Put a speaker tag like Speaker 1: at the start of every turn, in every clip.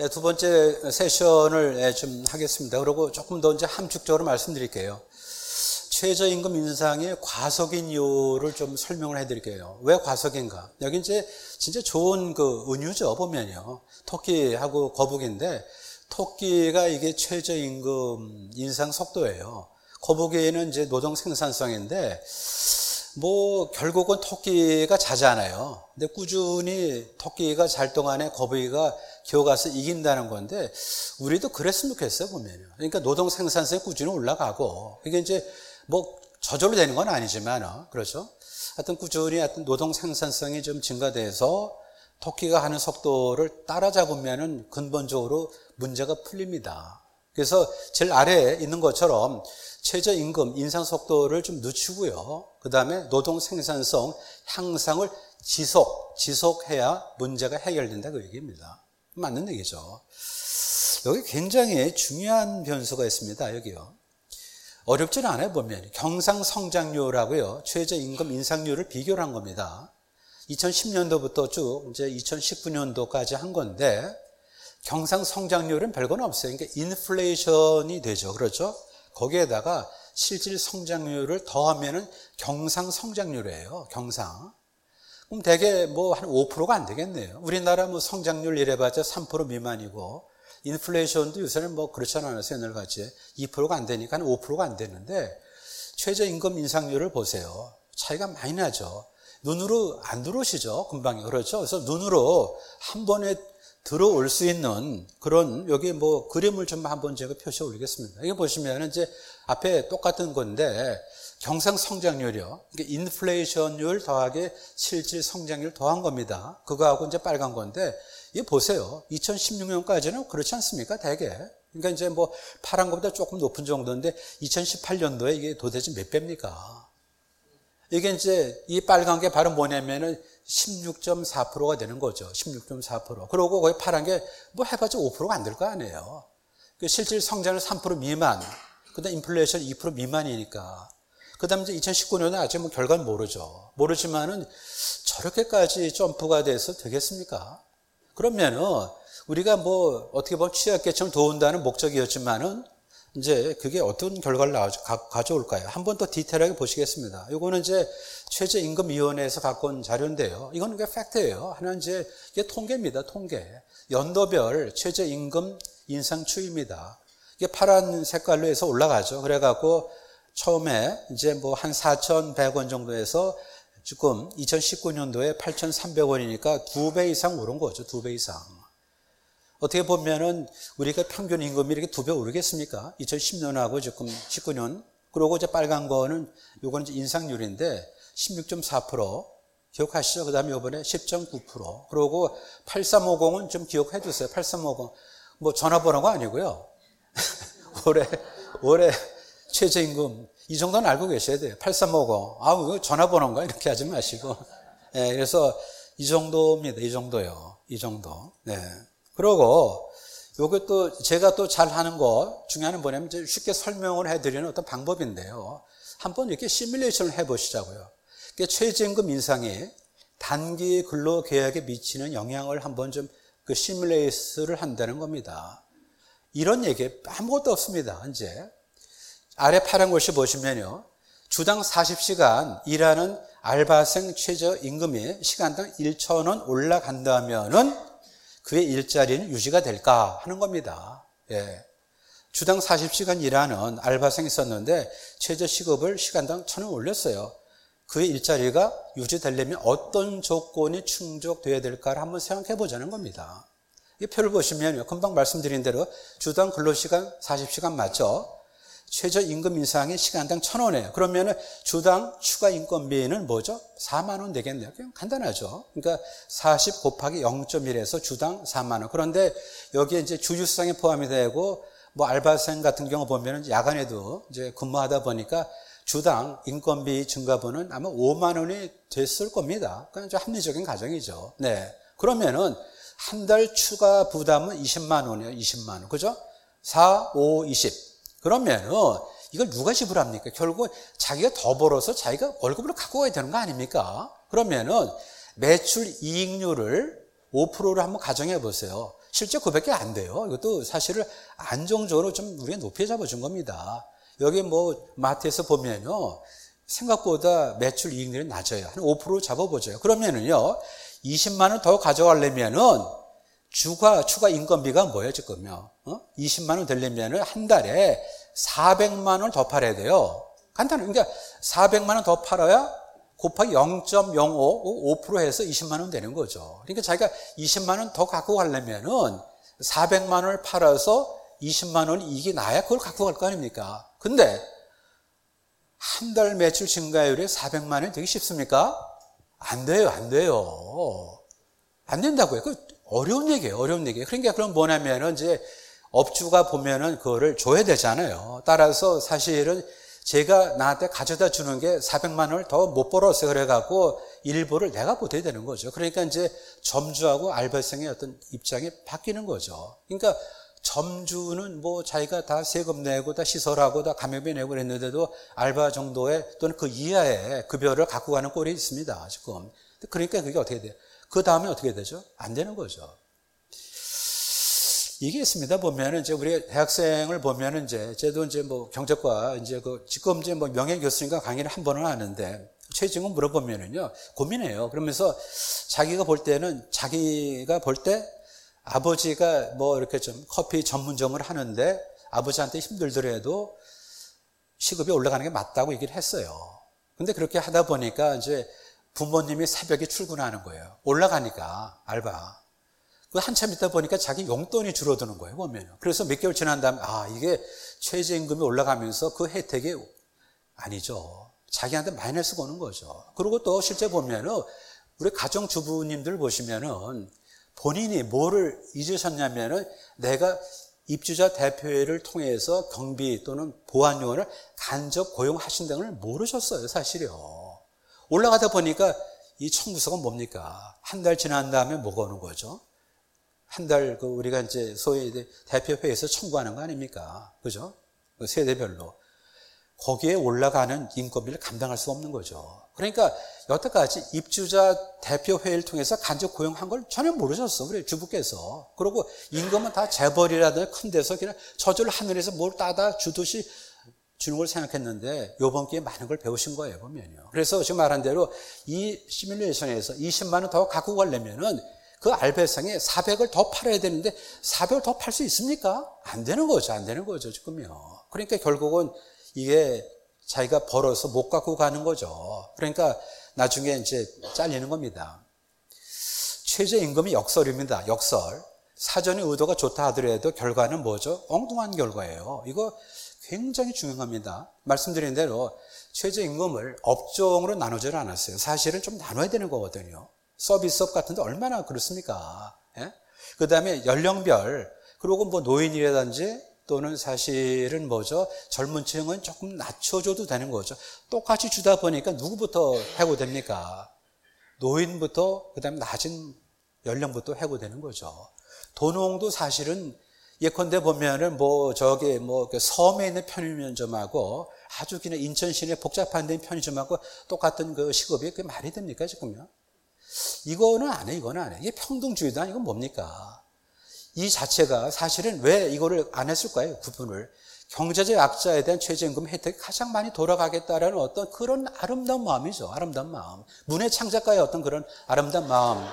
Speaker 1: 두 번째 세션을 좀 하겠습니다. 그리고 조금 더 이제 함축적으로 말씀드릴게요. 최저임금 인상의 과속인 이유를 좀 설명을 해드릴게요. 왜 과속인가? 여기 이제 진짜 좋은 그 은유죠, 보면요. 토끼하고 거북인데, 토끼가 이게 최저임금 인상 속도예요. 거북이는 이제 노동 생산성인데, 결국은 토끼가 자잖아요. 근데 꾸준히 토끼가 잘 동안에 거북이가 기어가서 이긴다는 건데, 우리도 그랬으면 좋겠어요, 보면요. 그러니까 노동 생산성이 꾸준히 올라가고, 이게 이제 저절로 되는 건 아니지만, 그렇죠? 하여튼 꾸준히 하여튼 노동 생산성이 좀 증가돼서 토끼가 하는 속도를 따라잡으면은 근본적으로 문제가 풀립니다. 그래서 제일 아래에 있는 것처럼 최저임금 인상 속도를 좀 늦추고요. 그 다음에 노동 생산성 향상을 지속해야 문제가 해결된다 그 얘기입니다. 맞는 얘기죠. 여기 굉장히 중요한 변수가 있습니다. 여기요. 어렵지는 않아요, 보면. 경상성장률하고요, 최저임금 인상률을 비교를 한 겁니다. 2010년도부터 쭉 이제 2019년도까지 한 건데, 경상성장률은 별건 없어요. 그러니까 인플레이션이 되죠. 그렇죠? 거기에다가 실질 성장률을 더하면은 경상성장률이에요. 경상. 그럼 대개 한 5%가 안 되겠네요. 우리나라 성장률 이래봤자 3% 미만이고, 인플레이션도 요새는 그렇지 않아요. 옛날같이 2%가 안 되니까 한 5%가 안 되는데, 최저임금 인상률을 보세요. 차이가 많이 나죠. 눈으로 안 들어오시죠. 금방이. 그렇죠. 그래서 눈으로 한 번에 들어올 수 있는 그런, 여기 그림을 좀 한번 제가 표시해 올리겠습니다. 여기 보시면 이제 앞에 똑같은 건데, 경상성장률이요. 그러니까 인플레이션율 더하기 실질 성장률 더한 겁니다. 그거하고 이제 빨간 건데, 이거 보세요. 2016년까지는 그렇지 않습니까? 대개. 그러니까 이제 파란 것보다 조금 높은 정도인데, 2018년도에 이게 도대체 몇 배입니까? 이게 이제 이 빨간 게 바로 뭐냐면은 16.4%가 되는 거죠. 16.4%. 그리고 거기 파란 게 해봤자 5%가 안 될 거 아니에요. 실질 성장률 3% 미만. 그 다음 인플레이션 2% 미만이니까. 그 다음에 이제 2019년은 아직 결과는 모르죠. 모르지만은 저렇게까지 점프가 돼서 되겠습니까? 그러면은 우리가 어떻게 보면 취약계층을 도운다는 목적이었지만은 이제 그게 어떤 결과를 가져올까요? 한 번 더 디테일하게 보시겠습니다. 이거는 이제 최저임금위원회에서 갖고 온 자료인데요. 이건 팩트예요. 하나 이제 이게 통계입니다. 통계. 연도별 최저임금 인상 추이입니다. 이게 파란 색깔로 해서 올라가죠. 그래갖고 처음에 이제 한 4,100원 정도에서 지금 2019년도에 8,300원이니까 2배 이상 오른 거죠. 2배 이상. 어떻게 보면은 우리가 평균 임금이 이렇게 2배 오르겠습니까? 2010년하고 지금 19년. 그리고 이제 빨간 거는 요거는 이제 인상률인데 16.4% 기억하시죠? 그 다음에 이번에 10.9%. 그리고 8350은 좀 기억해 두세요. 8350. 전화번호가 아니고요. 올해 최저임금. 이 정도는 알고 계셔야 돼요. 8350. 이거 전화번호인가? 이렇게 하지 마시고. 네, 그래서 이 정도입니다. 이 정도요. 이 정도. 네. 그리고 요게 또 제가 또 잘 하는 거 중에 하나는 뭐냐면 이제 쉽게 설명을 해드리는 어떤 방법인데요. 한번 이렇게 시뮬레이션을 해보시자고요. 그러니까 최저임금 인상이 단기 근로계약에 미치는 영향을 한번 좀 그 시뮬레이션을 한다는 겁니다. 이런 얘기 아무것도 없습니다. 이제 아래 파란 글씨 보시면요. 주당 40시간 일하는 알바생 최저임금이 시간당 1,000원 올라간다면은 그의 일자리는 유지가 될까 하는 겁니다. 예. 주당 40시간 일하는 알바생이 있었는데 최저시급을 시간당 1,000원 올렸어요. 그의 일자리가 유지되려면 어떤 조건이 충족돼야 될까를 한번 생각해 보자는 겁니다. 이 표를 보시면요. 금방 말씀드린 대로 주당 근로시간 40시간 맞죠? 최저임금 인상이 시간당 1,000원이에요. 그러면은 주당 추가 인건비는 뭐죠? 4만 원 되겠네요. 그냥 간단하죠. 그러니까 40 곱하기 0.1에서 주당 4만 원. 그런데 여기에 이제 주휴수당이 포함이 되고 알바생 같은 경우 보면은 야간에도 이제 근무하다 보니까 주당 인건비 증가분은 아마 5만 원이 됐을 겁니다. 그건 좀 합리적인 가정이죠. 네. 그러면은 한 달 추가 부담은 20만 원이에요. 20만 원. 그죠? 4, 5, 20. 그러면은 이걸 누가 지불합니까? 결국 자기가 더 벌어서 자기가 월급으로 갖고 가야 되는 거 아닙니까? 그러면은 매출 이익률을 5%를 한번 가정해 보세요. 실제 그밖에 안 돼요. 이것도 사실을 안정적으로 좀 우리가 높이 잡아준 겁니다. 여기 뭐 마트에서 보면요. 생각보다 매출 이익률이 낮아요. 한 5% 잡아보죠. 그러면은요. 20만 원 더 가져가려면은 추가 인건비가 뭐예요, 지금요? 20만 원 되려면은 한 달에 400만 원을 더 팔아야 돼요. 간단해. 그러니까 400만 원 더 팔아야 곱하기 0.05, 5% 해서 20만 원 되는 거죠. 그러니까 자기가 20만 원 더 갖고 가려면은 400만 원을 팔아서 20만 원이 이익이 나야 그걸 갖고 갈 거 아닙니까? 근데 한 달 매출 증가율에 400만 원이 되기 쉽습니까? 안 돼요, 안 돼요. 안 된다고요. 그 어려운 얘기예요, 어려운 얘기예요. 그러니까 그럼 뭐냐면은 이제 업주가 보면은 그거를 줘야 되잖아요. 따라서 사실은 제가 나한테 가져다 주는 게 400만 원을 더 못 벌었어요. 그래갖고 일부를 내가 보태야 되는 거죠. 그러니까 이제 점주하고 알바생의 어떤 입장이 바뀌는 거죠. 그러니까 점주는 뭐 자기가 다 세금 내고 다 시설하고 다 가맹비 내고 그랬는데도 알바 정도의 또는 그 이하의 급여를 갖고 가는 꼴이 있습니다. 지금. 그러니까 그게 어떻게 돼요? 그 다음에 어떻게 되죠? 안 되는 거죠. 이게 있습니다. 보면은 이제 우리 대학생을 보면은 이제 저도 이제 뭐 경제과 이제 지금 이제 뭐 명예 교수님과 강의를 한 번은 하는데 최종은 물어보면은요 고민해요. 그러면서 자기가 볼 때는 자기가 볼 때 아버지가 뭐 이렇게 좀 커피 전문점을 하는데 아버지한테 힘들더라도 시급이 올라가는 게 맞다고 얘기를 했어요. 근데 그렇게 하다 보니까 이제 부모님이 새벽에 출근하는 거예요. 올라가니까 알바. 그 한참 있다 보니까 자기 용돈이 줄어드는 거예요, 보면은. 그래서 몇 개월 지난 다음에, 이게 최저임금이 올라가면서 그 혜택이 아니죠. 자기한테 마이너스가 오는 거죠. 그리고 또 실제 보면은, 우리 가정주부님들 보시면은, 본인이 뭐를 잊으셨냐면은, 내가 입주자 대표회를 통해서 경비 또는 보안요원을 간접 고용하신다는 걸 모르셨어요, 사실이요. 올라가다 보니까 이 청구서가 뭡니까? 한 달 지난 다음에 뭐가 오는 거죠? 한 달, 우리가 이제 소위 대표회에서 청구하는 거 아닙니까? 그죠? 세대별로. 거기에 올라가는 인건비를 감당할 수 없는 거죠. 그러니까 여태까지 입주자 대표회를 통해서 간접 고용한 걸 전혀 모르셨어. 그래, 주부께서. 그리고 임금은 다 재벌이라든지 큰 데서 그냥 저절로 하늘에서 뭘 따다 주듯이 주는 걸 생각했는데 이번 기회에 많은 걸 배우신 거예요, 보면요. 그래서 지금 말한 대로 이 시뮬레이션에서 20만 원 더 갖고 가려면은 그 알바생에 400을 더 팔아야 되는데 400을 더 팔 수 있습니까? 안 되는 거죠. 안 되는 거죠. 지금요. 그러니까 결국은 이게 자기가 벌어서 못 갖고 가는 거죠. 그러니까 나중에 이제 잘리는 겁니다. 최저임금이 역설입니다. 역설. 사전의 의도가 좋다 하더라도 결과는 뭐죠? 엉뚱한 결과예요. 이거 굉장히 중요한 겁니다. 말씀드린 대로 최저임금을 업종으로 나누지를 않았어요. 사실은 좀 나눠야 되는 거거든요. 서비스업 같은데 얼마나 그렇습니까? 예? 그 다음에 연령별, 그리고 뭐 노인이라든지 또는 사실은 뭐죠? 젊은 층은 조금 낮춰줘도 되는 거죠. 똑같이 주다 보니까 누구부터 해고됩니까? 노인부터, 그 다음에 낮은 연령부터 해고되는 거죠. 도농도 사실은 예컨대 보면은 섬에 있는 편의점하고 아주 그냥 인천 시내 복잡한 데 편의점하고 똑같은 그 시급이 그게 말이 됩니까, 지금요? 이거는 안 해, 이거는 안 해. 이게 평등주의다, 이건 뭡니까? 이 자체가 사실은 왜 이거를 안 했을까요? 구분을. 경제적 약자에 대한 최저임금 혜택이 가장 많이 돌아가겠다라는 어떤 그런 아름다운 마음이죠. 아름다운 마음. 문예 창작가의 어떤 그런 아름다운 마음.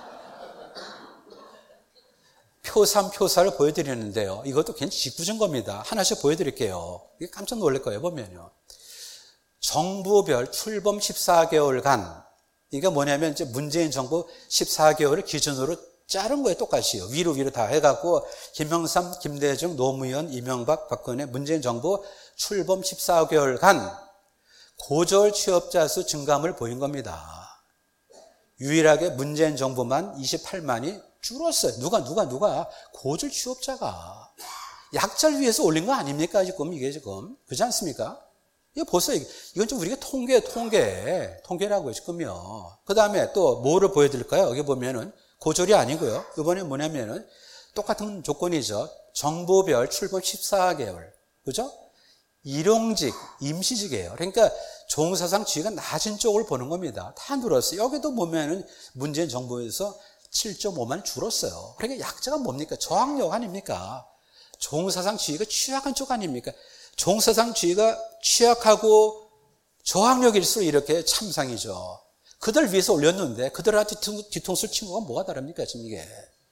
Speaker 1: 표사를 보여드리는데요. 이것도 굉장히 직구준 겁니다. 하나씩 보여드릴게요. 이게 깜짝 놀랄 거예요, 보면요. 정부별 출범 14개월간, 이게 뭐냐면 이제 문재인 정부 14개월을 기준으로 자른 거예요, 똑같이요. 위로 다 해갖고, 김영삼, 김대중, 노무현, 이명박, 박근혜, 문재인 정부 출범 14개월간 고졸 취업자 수 증감을 보인 겁니다. 유일하게 문재인 정부만 28만이 줄었어요. 누가 고졸 취업자가 약자를 위해서 올린 거 아닙니까? 지금 이게 지금 그렇지 않습니까? 이거 보세요. 이건 좀 우리가 통계라고요, 지금요. 그 다음에 또 뭐를 보여드릴까요? 여기 보면은 고졸이 아니고요. 이번에 뭐냐면은 똑같은 조건이죠. 정부별 출범 14개월. 그죠? 일용직, 임시직이에요. 그러니까 종사상 지위가 낮은 쪽을 보는 겁니다. 다 늘었어요. 여기도 보면은 문재인 정부에서 7.5만 줄었어요. 그러니까 약자가 뭡니까? 저항력 아닙니까? 종사상주의가 취약한 쪽 아닙니까? 종사상주의가 취약하고 저항력일수록 이렇게 참상이죠. 그들 위해서 올렸는데 그들한테 뒤통수를 친 거가 뭐가 다릅니까? 지금 이게.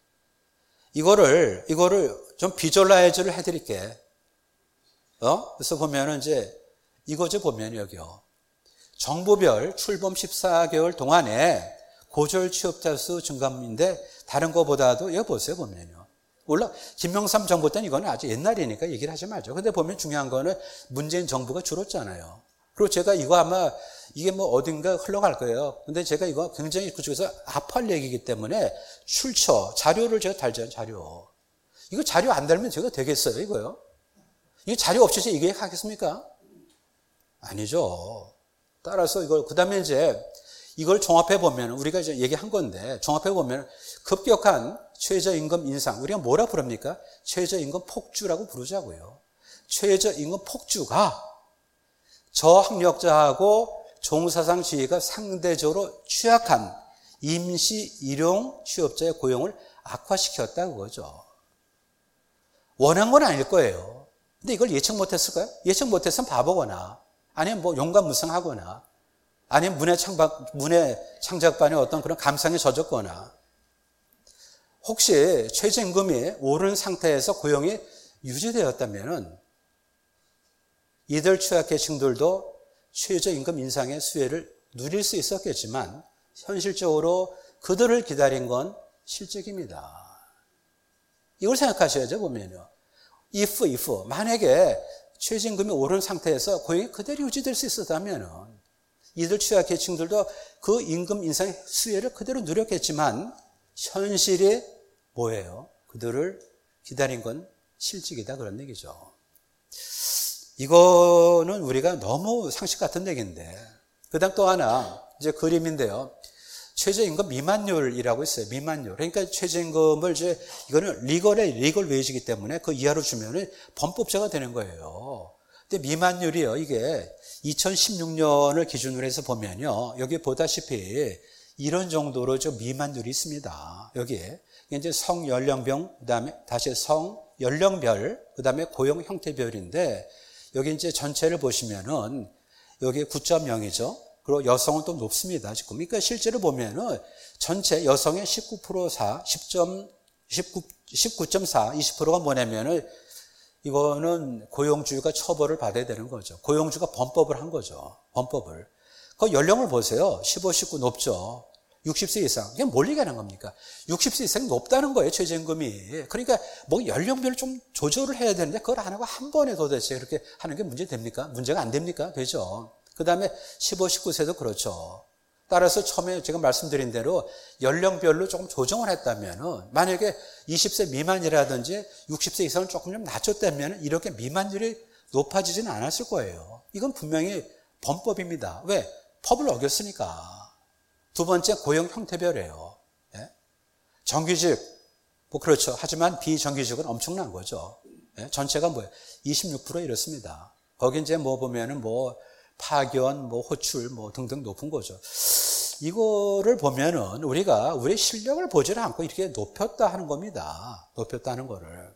Speaker 1: 이거를 좀 비주얼라이즈를 해드릴게. 그래서 보면은 이제 이거죠 보면 여기요. 정부별 출범 14개월 동안에 고졸 취업자 수 증감인데 다른 거보다도 여기 보세요 보면요. 물론 김영삼 정부 때는 이거는 아주 옛날이니까 얘기를 하지 말죠. 근데 보면 중요한 거는 문재인 정부가 줄었잖아요. 그리고 제가 이거 아마 이게 뭐 어딘가 흘러갈 거예요. 근데 제가 이거 굉장히 그쪽에서 아파할 얘기이기 때문에 출처, 자료를 제가 달잖아요, 자료. 이거 자료 안 달면 제가 되겠어요, 이거요? 이 자료 없이 제가 얘기하겠습니까? 아니죠. 따라서 이걸, 그 다음에 이제 이걸 종합해 보면, 우리가 이제 얘기한 건데, 종합해 보면 급격한 최저임금 인상, 우리가 뭐라 부릅니까? 최저임금 폭주라고 부르자고요. 최저임금 폭주가 저학력자하고 종사상 지위가 상대적으로 취약한 임시 일용 취업자의 고용을 악화시켰다는 거죠. 원한 건 아닐 거예요. 근데 이걸 예측 못했을까요? 예측 못했으면 바보거나 아니면 뭐 용감무성하거나 아니면 문해 창작반의 어떤 그런 감상에 젖었거나 혹시 최저임금이 오른 상태에서 고용이 유지되었다면은 이들 취약계층들도 최저임금 인상의 수혜를 누릴 수 있었겠지만 현실적으로 그들을 기다린 건 실직입니다. 이걸 생각하셔야죠 보면요. if 만약에 최저임금이 오른 상태에서 고용이 그대로 유지될 수 있었다면 이들 취약계층들도 그 임금 인상의 수혜를 그대로 누렸겠지만 현실이 뭐예요? 그들을 기다린 건 실직이다 그런 얘기죠. 이거는 우리가 너무 상식 같은 얘기인데 그 다음 또 하나 이제 그림인데요. 최저임금 미만율이라고 있어요. 미만율. 그러니까 최저임금을 이제 이거는 리걸 웨이지이기 때문에 그 이하로 주면은 범법자가 되는 거예요. 근데 미만율이요. 이게 2016년을 기준으로 해서 보면요. 여기 보다시피 이런 정도로 좀 미만율이 있습니다. 여기에 이제 성연령별, 그다음에 다시 성연령별, 그다음에 고용 형태별인데 여기 이제 전체를 보시면은 여기 9.0이죠. 그리고 여성은 또 높습니다. 지금. 그러니까 실제로 보면은 전체 여성의 19%사, 19.4, 20%가 뭐냐면은 이거는 고용주가 처벌을 받아야 되는 거죠. 고용주가 범법을 한 거죠. 범법을. 그 연령을 보세요. 15, 19 높죠. 60세 이상. 이게 뭘 얘기하는 겁니까? 60세 이상이 높다는 거예요, 최저임금이. 그러니까 뭐 연령별로 좀 조절을 해야 되는데 그걸 안 하고 한 번에 도대체 그렇게 하는 게 문제 됩니까? 문제가 안 됩니까? 되죠. 그 다음에 15, 19세도 그렇죠. 따라서 처음에 제가 말씀드린 대로 연령별로 조금 조정을 했다면은 만약에 20세 미만이라든지 60세 이상을 조금 좀 낮췄다면 이렇게 미만율이 높아지지는 않았을 거예요. 이건 분명히 범법입니다. 왜? 법을 어겼으니까. 두 번째 고용 형태별이에요. 예? 정규직, 뭐 그렇죠. 하지만 비정규직은 엄청난 거죠. 예? 전체가 뭐예요? 26% 이렇습니다. 거기 이제 뭐 보면은 뭐 파견, 뭐 호출, 뭐 등등 높은 거죠. 이거를 보면은 우리가 우리의 실력을 보지를 않고 이렇게 높였다 하는 겁니다. 높였다 하는 거를.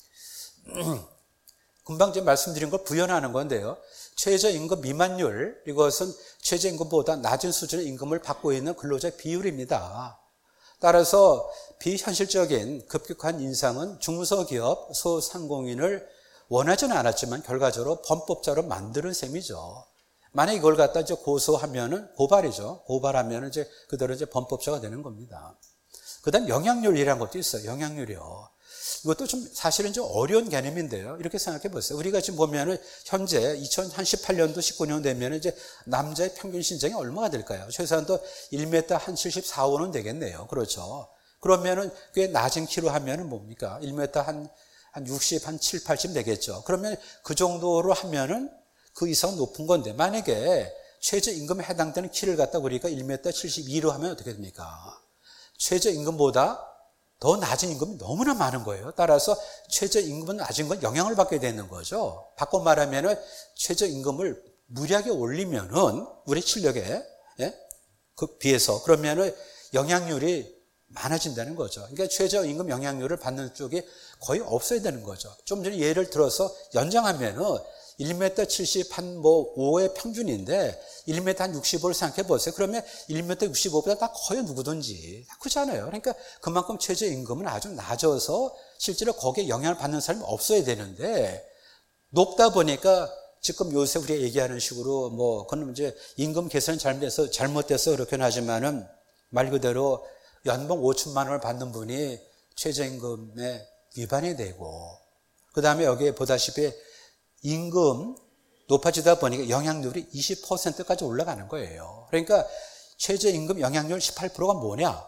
Speaker 1: 금방 제가 말씀드린 걸 부연하는 건데요. 최저임금 미만율, 이것은 최저임금보다 낮은 수준의 임금을 받고 있는 근로자 비율입니다. 따라서 비현실적인 급격한 인상은 중소기업, 소상공인을 원하지는 않았지만 결과적으로 범법자로 만드는 셈이죠. 만약 이걸 갖다 이제 고소하면은 고발이죠. 고발하면은 이제 그대로 이제 범법자가 되는 겁니다. 그 다음 영향률이라는 것도 있어요. 영향률이요. 이것도 좀 사실은 좀 어려운 개념인데요. 이렇게 생각해 보세요. 우리가 지금 보면은 현재 2018년도 19년 되면 이제 남자의 평균 신장이 얼마가 될까요? 최소한도 1m 한 74, 5는 되겠네요. 그렇죠. 그러면은 꽤 낮은 키로 하면은 뭡니까? 1m 한 60, 한 7, 80 되겠죠. 그러면 그 정도로 하면은 그 이상 높은 건데 만약에 최저임금에 해당되는 키를 갖다 우리가 1m 72로 하면 어떻게 됩니까? 최저임금보다 더 낮은 임금이 너무나 많은 거예요. 따라서 최저임금은 낮은 건 영향을 받게 되는 거죠. 바꿔 말하면 최저임금을 무리하게 올리면은 우리 실력에 그 비해서 그러면은 영향률이 많아진다는 거죠. 그러니까 최저임금 영향률을 받는 쪽이 거의 없어야 되는 거죠. 좀 전에 예를 들어서 연장하면은 1m 70 한 뭐 5의 평균인데 1m 한 65를 생각해 보세요. 그러면 1m 65보다 다 커요, 누구든지. 다 크잖아요. 그러니까 그만큼 최저임금은 아주 낮아서 실제로 거기에 영향을 받는 사람이 없어야 되는데 높다 보니까 지금 요새 우리가 얘기하는 식으로 뭐 그건 이제 임금 계산이 잘못돼서 그렇긴 하지만은 말 그대로 연봉 5천만 원을 받는 분이 최저임금에 위반이 되고 그다음에 여기에 보다시피 임금 높아지다 보니까 영향률이 20%까지 올라가는 거예요. 그러니까 최저임금 영향률 18%가 뭐냐?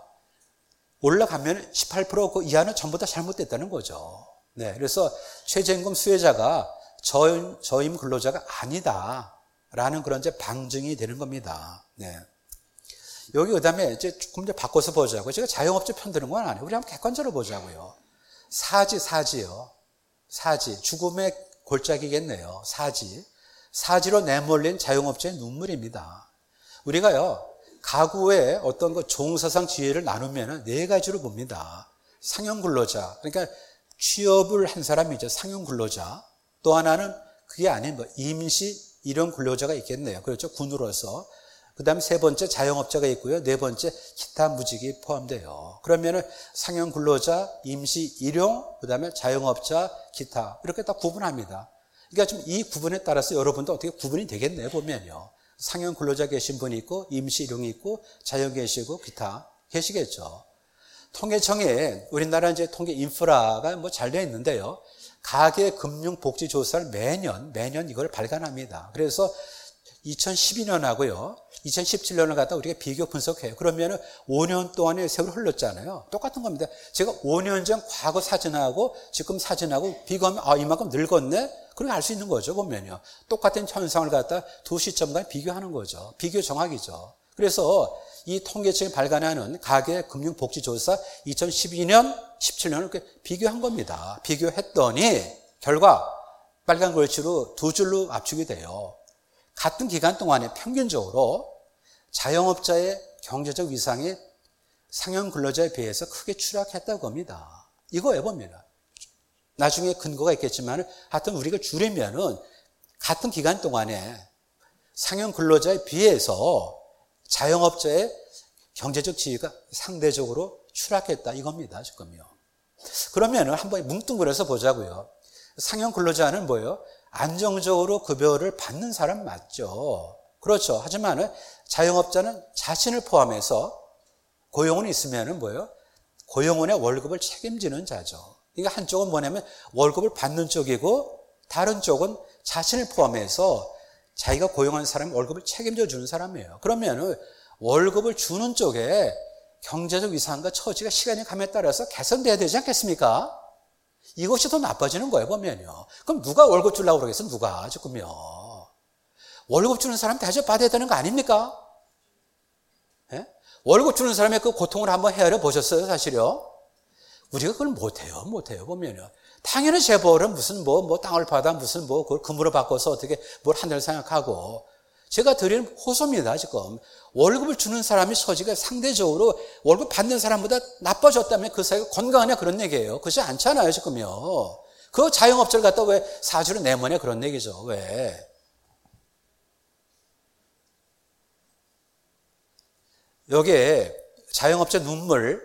Speaker 1: 올라가면 18% 이하는 전부 다 잘못됐다는 거죠. 네, 그래서 최저임금 수혜자가 저임 근로자가 아니다라는 그런 이제 방증이 되는 겁니다. 네. 여기 그다음에 이제 조금 더 바꿔서 보자고요. 제가 자영업자 편 드는 건 아니에요. 우리 한번 객관적으로 보자고요. 사지요. 사지. 죽음의 골짜기겠네요. 사지로 내몰린 자영업자의 눈물입니다. 우리가요, 가구의 어떤 그 종사상 지혜를 나누면 네 가지로 봅니다. 상용 근로자. 그러니까 취업을 한 사람이죠. 상용 근로자. 또 하나는 그게 아닌 뭐 임시 일용 근로자가 있겠네요. 그렇죠. 군으로서. 그 다음에 세 번째 자영업자가 있고요. 네 번째 기타 무직이 포함돼요. 그러면은 상용 근로자, 임시 일용, 그 다음에 자영업자, 기타 이렇게 다 구분합니다. 그러니까 좀 이 구분에 따라서 여러분도 어떻게 구분이 되겠네요. 보면요. 상용 근로자 계신 분이 있고 임시 일용이 있고 자영 계시고 기타 계시겠죠. 통계청에 우리나라 이제 통계 인프라가 뭐 잘 되어 있는데요. 가계금융복지조사를 매년 이걸 발간합니다. 그래서 2012년하고요. 2017년을 갖다 우리가 비교 분석해요. 그러면은 5년 동안의 세월이 흘렀잖아요. 똑같은 겁니다. 제가 5년 전 과거 사진하고 지금 사진하고 비교하면 이만큼 늙었네? 그렇게 알 수 있는 거죠. 보면요. 똑같은 현상을 갖다 두 시점 간 비교하는 거죠. 비교 정확이죠. 그래서 이 통계청이 발간하는 가계금융복지조사 2012년, 17년을 이렇게 비교한 겁니다. 비교했더니 결과 빨간 글씨로 두 줄로 압축이 돼요. 같은 기간 동안에 평균적으로 자영업자의 경제적 위상이 상용 근로자에 비해서 크게 추락했다고 합니다. 이거에 보면 나중에 근거가 있겠지만 하여튼 우리가 줄이면은 같은 기간 동안에 상용 근로자에 비해서 자영업자의 경제적 지위가 상대적으로 추락했다 이겁니다. 지금요. 그러면은 한번 뭉뚱그려서 보자고요. 상용 근로자는 뭐예요? 안정적으로 급여를 받는 사람 맞죠. 그렇죠. 하지만 자영업자는 자신을 포함해서 고용은 있으면 뭐예요? 고용원의 월급을 책임지는 자죠. 그러니까 한쪽은 뭐냐면 월급을 받는 쪽이고 다른 쪽은 자신을 포함해서 자기가 고용한 사람 월급을 책임져 주는 사람이에요. 그러면 월급을 주는 쪽에 경제적 위상과 처지가 시간이 감에 따라서 개선돼야 되지 않겠습니까? 이것이 더 나빠지는 거예요, 보면요. 그럼 누가 월급 주려고 그러겠어요? 누가, 지금요. 월급 주는 사람 대접받아야 되는 거 아닙니까? 예? 월급 주는 사람의 그 고통을 한번 헤아려 보셨어요, 사실요? 우리가 그걸 못해요, 보면요. 당연히 재벌은 무슨 땅을 받아 무슨 그걸 금으로 바꿔서 어떻게 뭘 한다고 생각하고. 제가 드리는 호소입니다, 지금. 월급을 주는 사람이 처지가 상대적으로 월급 받는 사람보다 나빠졌다면 그 사회가 건강하냐 그런 얘기예요. 그렇지 않잖아요, 지금요. 그 자영업자를 갖다 왜 사주를 내모냐 그런 얘기죠. 왜? 여기에 자영업자 눈물,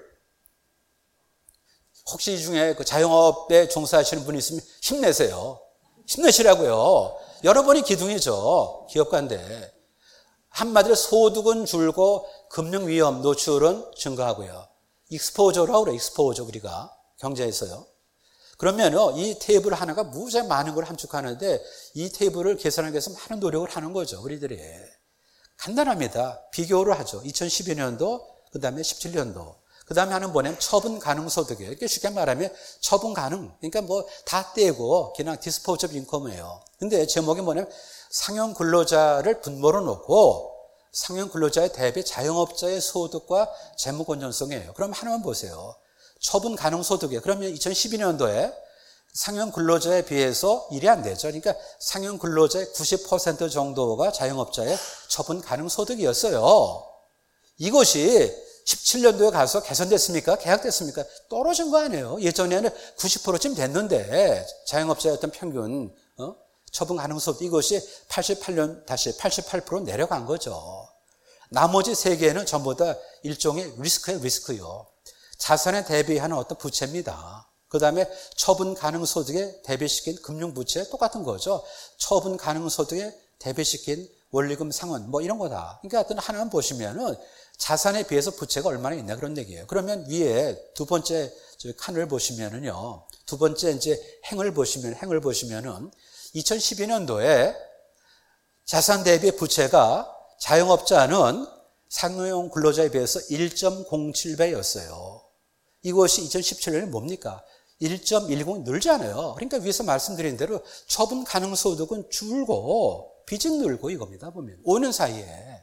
Speaker 1: 혹시 이 중에 그 자영업에 종사하시는 분이 있으면 힘내세요. 힘내시라고요. 여러분이 기둥이죠. 기업가인데. 한마디로 소득은 줄고 금융 위험, 노출은 증가하고요. 익스포저라고 그래요. 익스포저 우리가 경제에서요. 그러면 이 테이블 하나가 무지하게 많은 걸 함축하는데 이 테이블을 계산하기 위해서 많은 노력을 하는 거죠. 우리들이. 간단합니다. 비교를 하죠. 2012년도, 그 다음에 17년도. 그 다음에 하는 뭐냐면 처분 가능 소득이에요. 이렇게 쉽게 말하면 처분 가능. 그러니까 뭐 다 떼고 그냥 디스포저블 인컴이에요. 근데 제목이 뭐냐면 상용 근로자를 분모로 놓고 상용 근로자에 대비 자영업자의 소득과 재무 건전성이에요. 그럼 하나만 보세요. 처분 가능 소득이에요. 그러면 2012년도에 상용 근로자에 비해서 일이 안 되죠. 그러니까 상용 근로자의 90% 정도가 자영업자의 처분 가능 소득이었어요. 이것이 17년도에 가서 개선됐습니까? 개혁됐습니까? 떨어진 거 아니에요. 예전에는 90%쯤 됐는데 자영업자의 어떤 평균 처분 가능성 이것이 88년 다시 88% 내려간 거죠. 나머지 3개는 전부 다 일종의 리스크요. 자산에 대비하는 어떤 부채입니다. 그 다음에 처분 가능 소득에 대비시킨 금융부채 똑같은 거죠. 처분 가능 소득에 대비시킨 원리금 상환 이런 거다. 그러니까 어떤 하나만 보시면은 자산에 비해서 부채가 얼마나 있나 그런 얘기예요. 그러면 위에 두 번째 칸을 보시면은요. 두 번째 이제 행을 보시면은 2012년도에 자산 대비 부채가 자영업자는 상용 근로자에 비해서 1.07배였어요. 이것이 2017년에 뭡니까? 1.10 늘잖아요. 그러니까 위에서 말씀드린 대로 처분 가능 소득은 줄고 빚은 늘고 이겁니다. 보면 5년 사이에.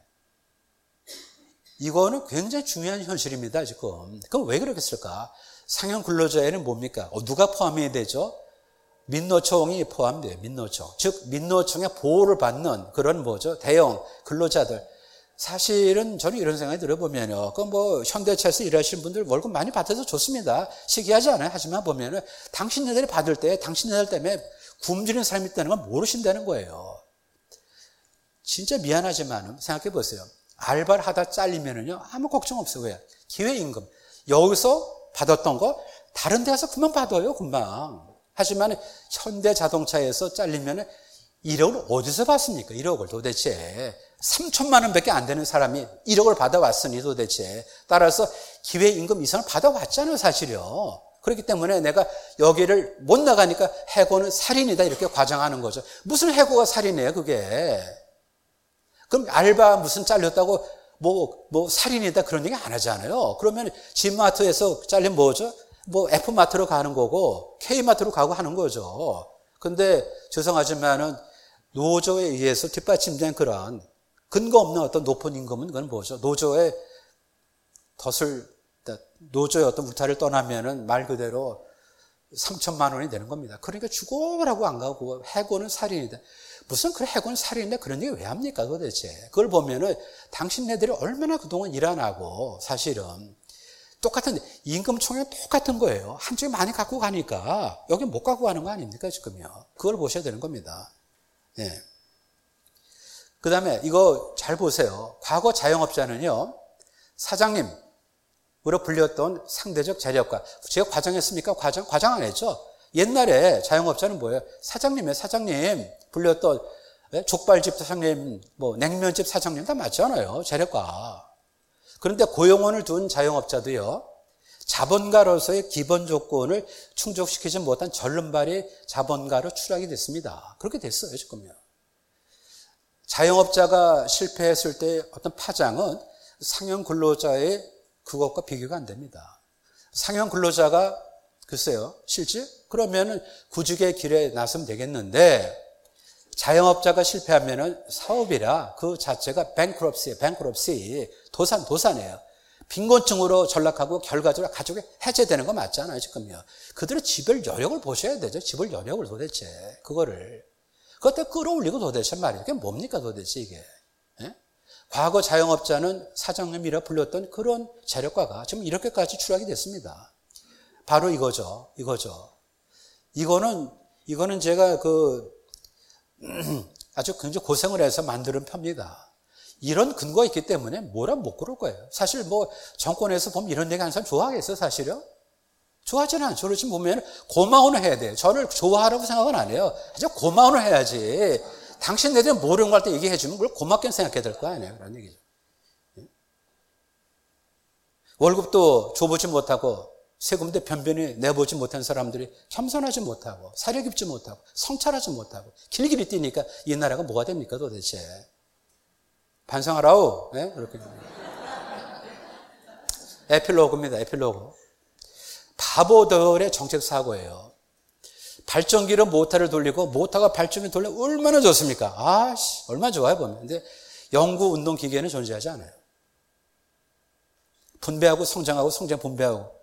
Speaker 1: 이거는 굉장히 중요한 현실입니다. 지금. 그럼 왜 그러겠을까? 상용 근로자에는 뭡니까? 누가 포함이 되죠? 민노총이 포함돼요. 민노총. 즉 민노총의 보호를 받는 그런 대형 근로자들. 사실은 저는 이런 생각이 들어보면요. 현대차에서 일하시는 분들 월급 많이 받아서 좋습니다. 시기하지 않아요. 하지만 보면은 당신네들이 받을 때 당신네들 때문에 굶주리는 사람이 있다는 걸 모르신다는 거예요. 진짜 미안하지만 생각해 보세요. 알바를 하다 잘리면은요. 아무 걱정 없어요. 왜? 기회임금. 여기서 받았던 거 다른 데 가서 금방 받아요. 금방. 하지만 현대자동차에서 잘리면은 1억을 어디서 받습니까? 1억을 도대체. 3천만 원밖에 안 되는 사람이 1억을 받아왔으니 도대체. 따라서 기회임금 이상을 받아왔잖아요, 사실요. 그렇기 때문에 내가 여기를 못 나가니까 해고는 살인이다 이렇게 과장하는 거죠. 무슨 해고가 살인이에요, 그게. 그럼 알바 무슨 잘렸다고 살인이다 그런 얘기 안 하잖아요. 그러면 G마트에서 잘리면 뭐죠? F마트로 가는 거고 K마트로 가고 하는 거죠. 근데 죄송하지만은 노조에 의해서 뒷받침된 그런 근거 없는 어떤 높은 임금은 그건 뭐죠? 노조의 어떤 울타리를 떠나면은 말 그대로 3천만 원이 되는 겁니다. 그러니까 죽어라고 안 가고 해고는 살인이다. 무슨 그래 해고는 살인이다 그런 얘기 왜 합니까 도대체? 그걸 보면은 당신네들이 얼마나 그동안 일 안 하고 사실은 똑같은 임금 총액 똑같은 거예요. 한쪽에 많이 갖고 가니까 여기 못 갖고 가는 거 아닙니까 지금요? 그걸 보셔야 되는 겁니다. 예. 그 다음에 이거 잘 보세요. 과거 자영업자는요, 사장님으로 불렸던 상대적 재력가. 제가 과장했습니까? 과장 안 했죠? 옛날에 자영업자는 뭐예요? 사장님이에요, 사장님. 불렸던 족발집 사장님, 냉면집 사장님 다 맞잖아요. 재력가. 그런데 고용원을 둔 자영업자도요, 자본가로서의 기본 조건을 충족시키지 못한 절름발이 자본가로 추락이 됐습니다. 그렇게 됐어요, 지금요. 자영업자가 실패했을 때 어떤 파장은 상용 근로자의 그것과 비교가 안 됩니다. 상용 근로자가 글쎄요, 실제? 그러면은 구직의 길에 나서면 되겠는데 자영업자가 실패하면은 사업이라 그 자체가 bankruptcy, 도산이에요. 빈곤층으로 전락하고 결과적으로 가족이 해체되는 거 맞잖아요, 지금요. 그들의 지별 여력을 보셔야 되죠. 지별 여력을 도대체. 그것도 끌어올리고 도대체 말이에요. 그게 뭡니까 도대체 이게. 예? 과거 자영업자는 사장님이라 불렸던 그런 재력가가 지금 이렇게까지 추락이 됐습니다. 바로 이거죠. 이거는 제가 아주 굉장히 고생을 해서 만드는 편입니다. 이런 근거가 있기 때문에 뭐라 못 그럴 거예요. 사실 정권에서 보면 이런 얘기 하는 사람 좋아하겠어요, 사실요? 좋아하지는 않죠. 그렇지 보면 고마워는 해야 돼요. 저를 좋아하라고 생각은 안 해요. 아주 고마워는 해야지. 당신네들은 모르는 걸 할 때 얘기해 주면 그걸 고맙게 생각해야 될 거 아니에요. 그런 얘기죠. 월급도 줘보지 못하고 세금도 변변히 내보지 못한 사람들이 겸손하지 못하고 사려 깊지 못하고 성찰하지 못하고 길길이 뛰니까 이 나라가 뭐가 됩니까 도대체. 반성하라오. 네? 그렇게. 에필로그입니다. 에필로그. 바보들의 정책 사고예요. 발전기로 모터를 돌리고 모터가 발전기를 돌리면 얼마나 좋습니까? 얼마나 좋아요 보면. 근데 연구 운동 기계는 존재하지 않아요. 분배하고 성장하고 성장 분배하고.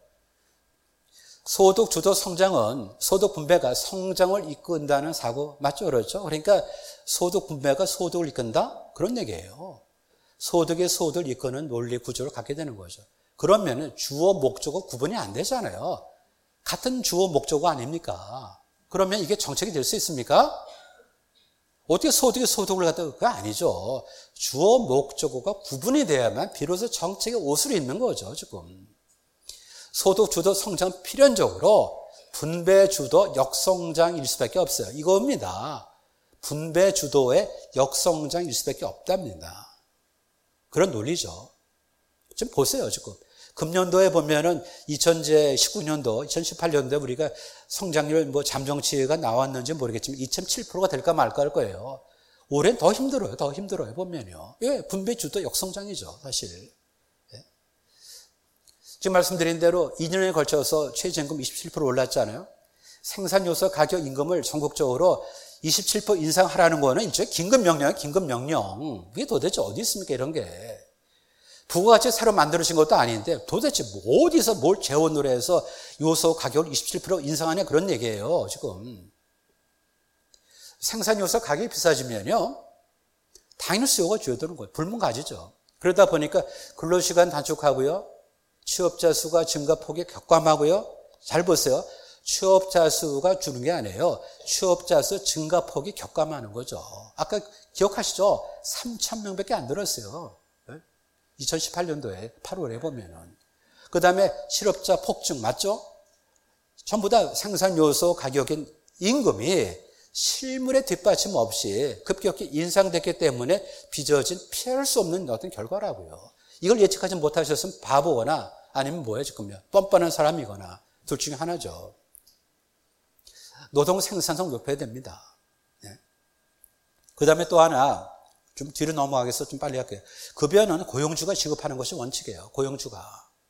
Speaker 1: 소득 주도 성장은 소득 분배가 성장을 이끈다는 사고 맞죠? 그렇죠? 그러니까 소득 분배가 소득을 이끈다? 그런 얘기예요. 소득의 소득을 이끄는 논리 구조를 갖게 되는 거죠. 그러면 주어 목적어 구분이 안 되잖아요. 같은 주어 목적어 아닙니까? 그러면 이게 정책이 될 수 있습니까? 어떻게 소득을 갖다가 그거 아니죠. 주어 목적어가 구분이 돼야만 비로소 정책의 옷을 입는 거죠, 지금. 소득 주도 성장 필연적으로 분배 주도 역성장일 수밖에 없어요. 이겁니다. 분배 주도의 역성장일 수밖에 없답니다. 그런 논리죠. 지금 보세요, 지금. 금년도에 보면은 2019년도, 2018년도에 우리가 성장률 잠정치가 나왔는지 모르겠지만 2.7%가 될까 말까 할 거예요. 올해는 더 힘들어요, 보면요. 예, 분배 주도 역성장이죠, 사실. 예. 지금 말씀드린 대로 2년에 걸쳐서 최저임금 27% 올랐잖아요. 생산요소 가격 임금을 전국적으로 27% 인상하라는 거는 일종의 긴급명령이에요, 긴급명령. 그게 도대체 어디 있습니까, 이런 게. 부가가치 새로 만들어진 것도 아닌데 도대체 어디서 뭘 재원으로 해서 요소 가격을 27% 인상하냐 그런 얘기예요, 지금. 생산요소 가격이 비싸지면요, 당연히 수요가 줄어드는 거예요. 불문가지죠. 그러다 보니까 근로시간 단축하고요, 취업자 수가 증가폭이 격감하고요. 잘 보세요. 취업자 수가 주는 게 아니에요. 취업자 수 증가폭이 격감하는 거죠. 아까 기억하시죠? 3,000명밖에 안 늘었어요. 2018년도에 8월에 보면은. 그 다음에 실업자 폭증 맞죠? 전부 다 생산요소 가격인 임금이 실물의 뒷받침 없이 급격히 인상됐기 때문에 빚어진 피할 수 없는 어떤 결과라고요. 이걸 예측하지 못하셨으면 바보거나 아니면 뭐예요, 지금요? 뻔뻔한 사람이거나 둘 중에 하나죠. 노동 생산성 높여야 됩니다. 네. 그 다음에 또 하나, 좀 뒤로 넘어가겠어. 좀 빨리 할게요. 급여는 고용주가 지급하는 것이 원칙이에요. 고용주가.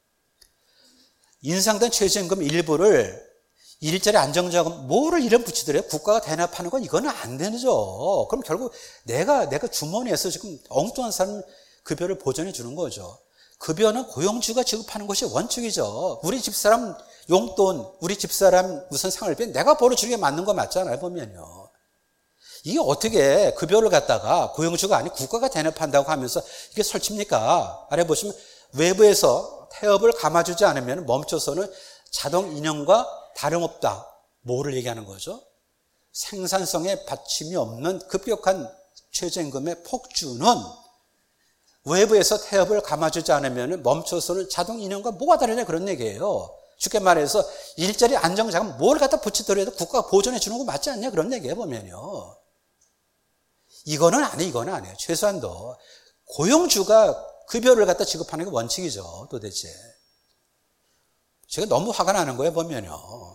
Speaker 1: 인상된 최저임금 일부를 일자리 안정자금 뭐를 이름 붙이더래요? 국가가 대납하는 건 이거는 안 되죠. 그럼 결국 내가 주머니에서 지금 엉뚱한 사람 급여를 보전해 주는 거죠. 급여는 고용주가 지급하는 것이 원칙이죠. 우리 집사람 용돈, 우리 집사람 무슨 상을비 내가 벌어주는 게 맞는 거 맞잖아요, 보면요. 이게 어떻게 급여를 갖다가 고용주가 아니 국가가 대납한다고 하면서 이게 설치입니까? 아래 보시면 외부에서 태업을 감아주지 않으면 멈춰서는 자동 인형과 다름없다. 뭐를 얘기하는 거죠? 생산성에 받침이 없는 급격한 최저임금의 폭주는 외부에서 태업을 감아주지 않으면 멈춰서는 자동 인형과 뭐가 다르냐 그런 얘기예요. 쉽게 말해서 일자리 안정자금 뭘 갖다 붙이더라도 국가가 보존해 주는 거 맞지 않냐 그런 얘기예요, 보면요. 이거는 아니에요. 최소한도 고용주가 급여를 갖다 지급하는 게 원칙이죠, 도대체. 제가 너무 화가 나는 거예요, 보면요.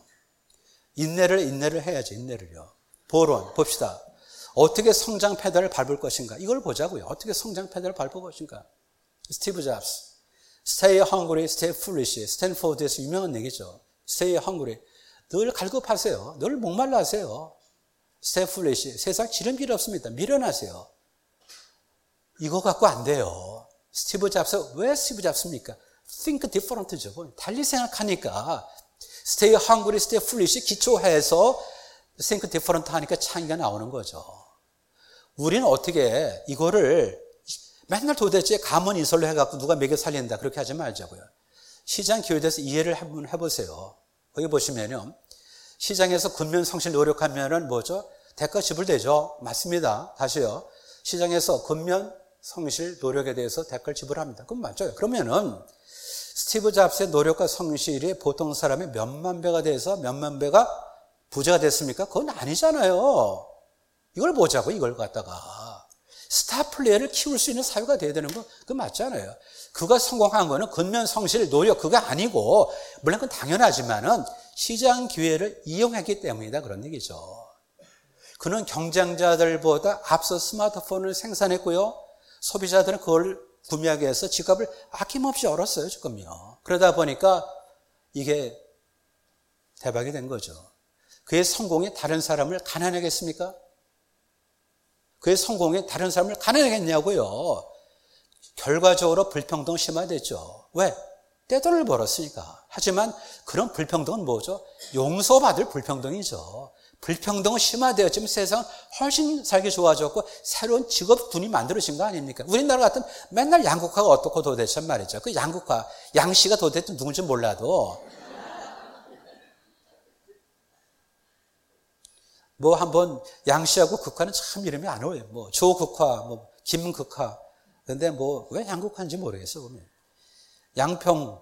Speaker 1: 인내를 해야지, 인내를요. 보론, 봅시다. 어떻게 성장 페달을 밟을 것인가? 이걸 보자고요. 어떻게 성장 페달을 밟을 것인가? 스티브 잡스. Stay hungry, stay foolish. 스탠포드에서 유명한 얘기죠. Stay hungry. 늘 갈급하세요. 늘 목말라 하세요. Stay foolish. 세상 지름길이 없습니다. 미련하세요. 이거 갖고 안 돼요. 스티브 잡스, 왜 스티브 잡스입니까? Think different죠. 달리 생각하니까 Stay hungry, stay foolish 기초해서 Think different 하니까 창의가 나오는 거죠. 우리는 어떻게 이거를 맨날 도대체 가문인설로 해갖고 누가 먹여 살린다 그렇게 하지 말자고요. 시장 기회에 대해서 이해를 한번 해보세요. 거기 보시면요. 시장에서 근면 성실 노력하면은 뭐죠? 대가 지불되죠. 맞습니다. 다시요. 시장에서 근면 성실 노력에 대해서 대가를 지불합니다. 그럼 맞죠. 그러면은 스티브 잡스의 노력과 성실이 보통 사람의 몇만 배가 돼서 몇만 배가 부자가 됐습니까? 그건 아니잖아요. 이걸 보자고, 이걸 갖다가. 스타 플레이어를 키울 수 있는 사회가 돼야 되는 거, 그거 맞잖아요. 그가 성공한 거는 근면 성실, 노력, 그거 아니고, 물론 그건 당연하지만은 시장 기회를 이용했기 때문이다. 그런 얘기죠. 그는 경쟁자들보다 앞서 스마트폰을 생산했고요. 소비자들은 그걸 구매하기 위해서 지갑을 아낌없이 열었어요, 지금요. 그러다 보니까 이게 대박이 된 거죠. 그의 성공이 다른 사람을 가난하게 했습니까? 그의 성공이 다른 사람을 가난하게 했냐고요. 결과적으로 불평등 심화됐죠. 왜? 떼돈을 벌었으니까. 하지만 그런 불평등은 뭐죠? 용서받을 불평등이죠. 불평등은 심화되었지만 세상은 훨씬 살기 좋아졌고 새로운 직업군이 만들어진 거 아닙니까? 우리나라 같으면 맨날 양극화가 어떻고 도대체 말이죠. 그 양극화, 양씨가 도대체 누군지 몰라도 뭐 한번 양씨하고 극화는 참 이름이 안 어울려요. 뭐 조극화, 뭐 김극화. 근데 뭐 왜 양극화인지 모르겠어 보면. 양평,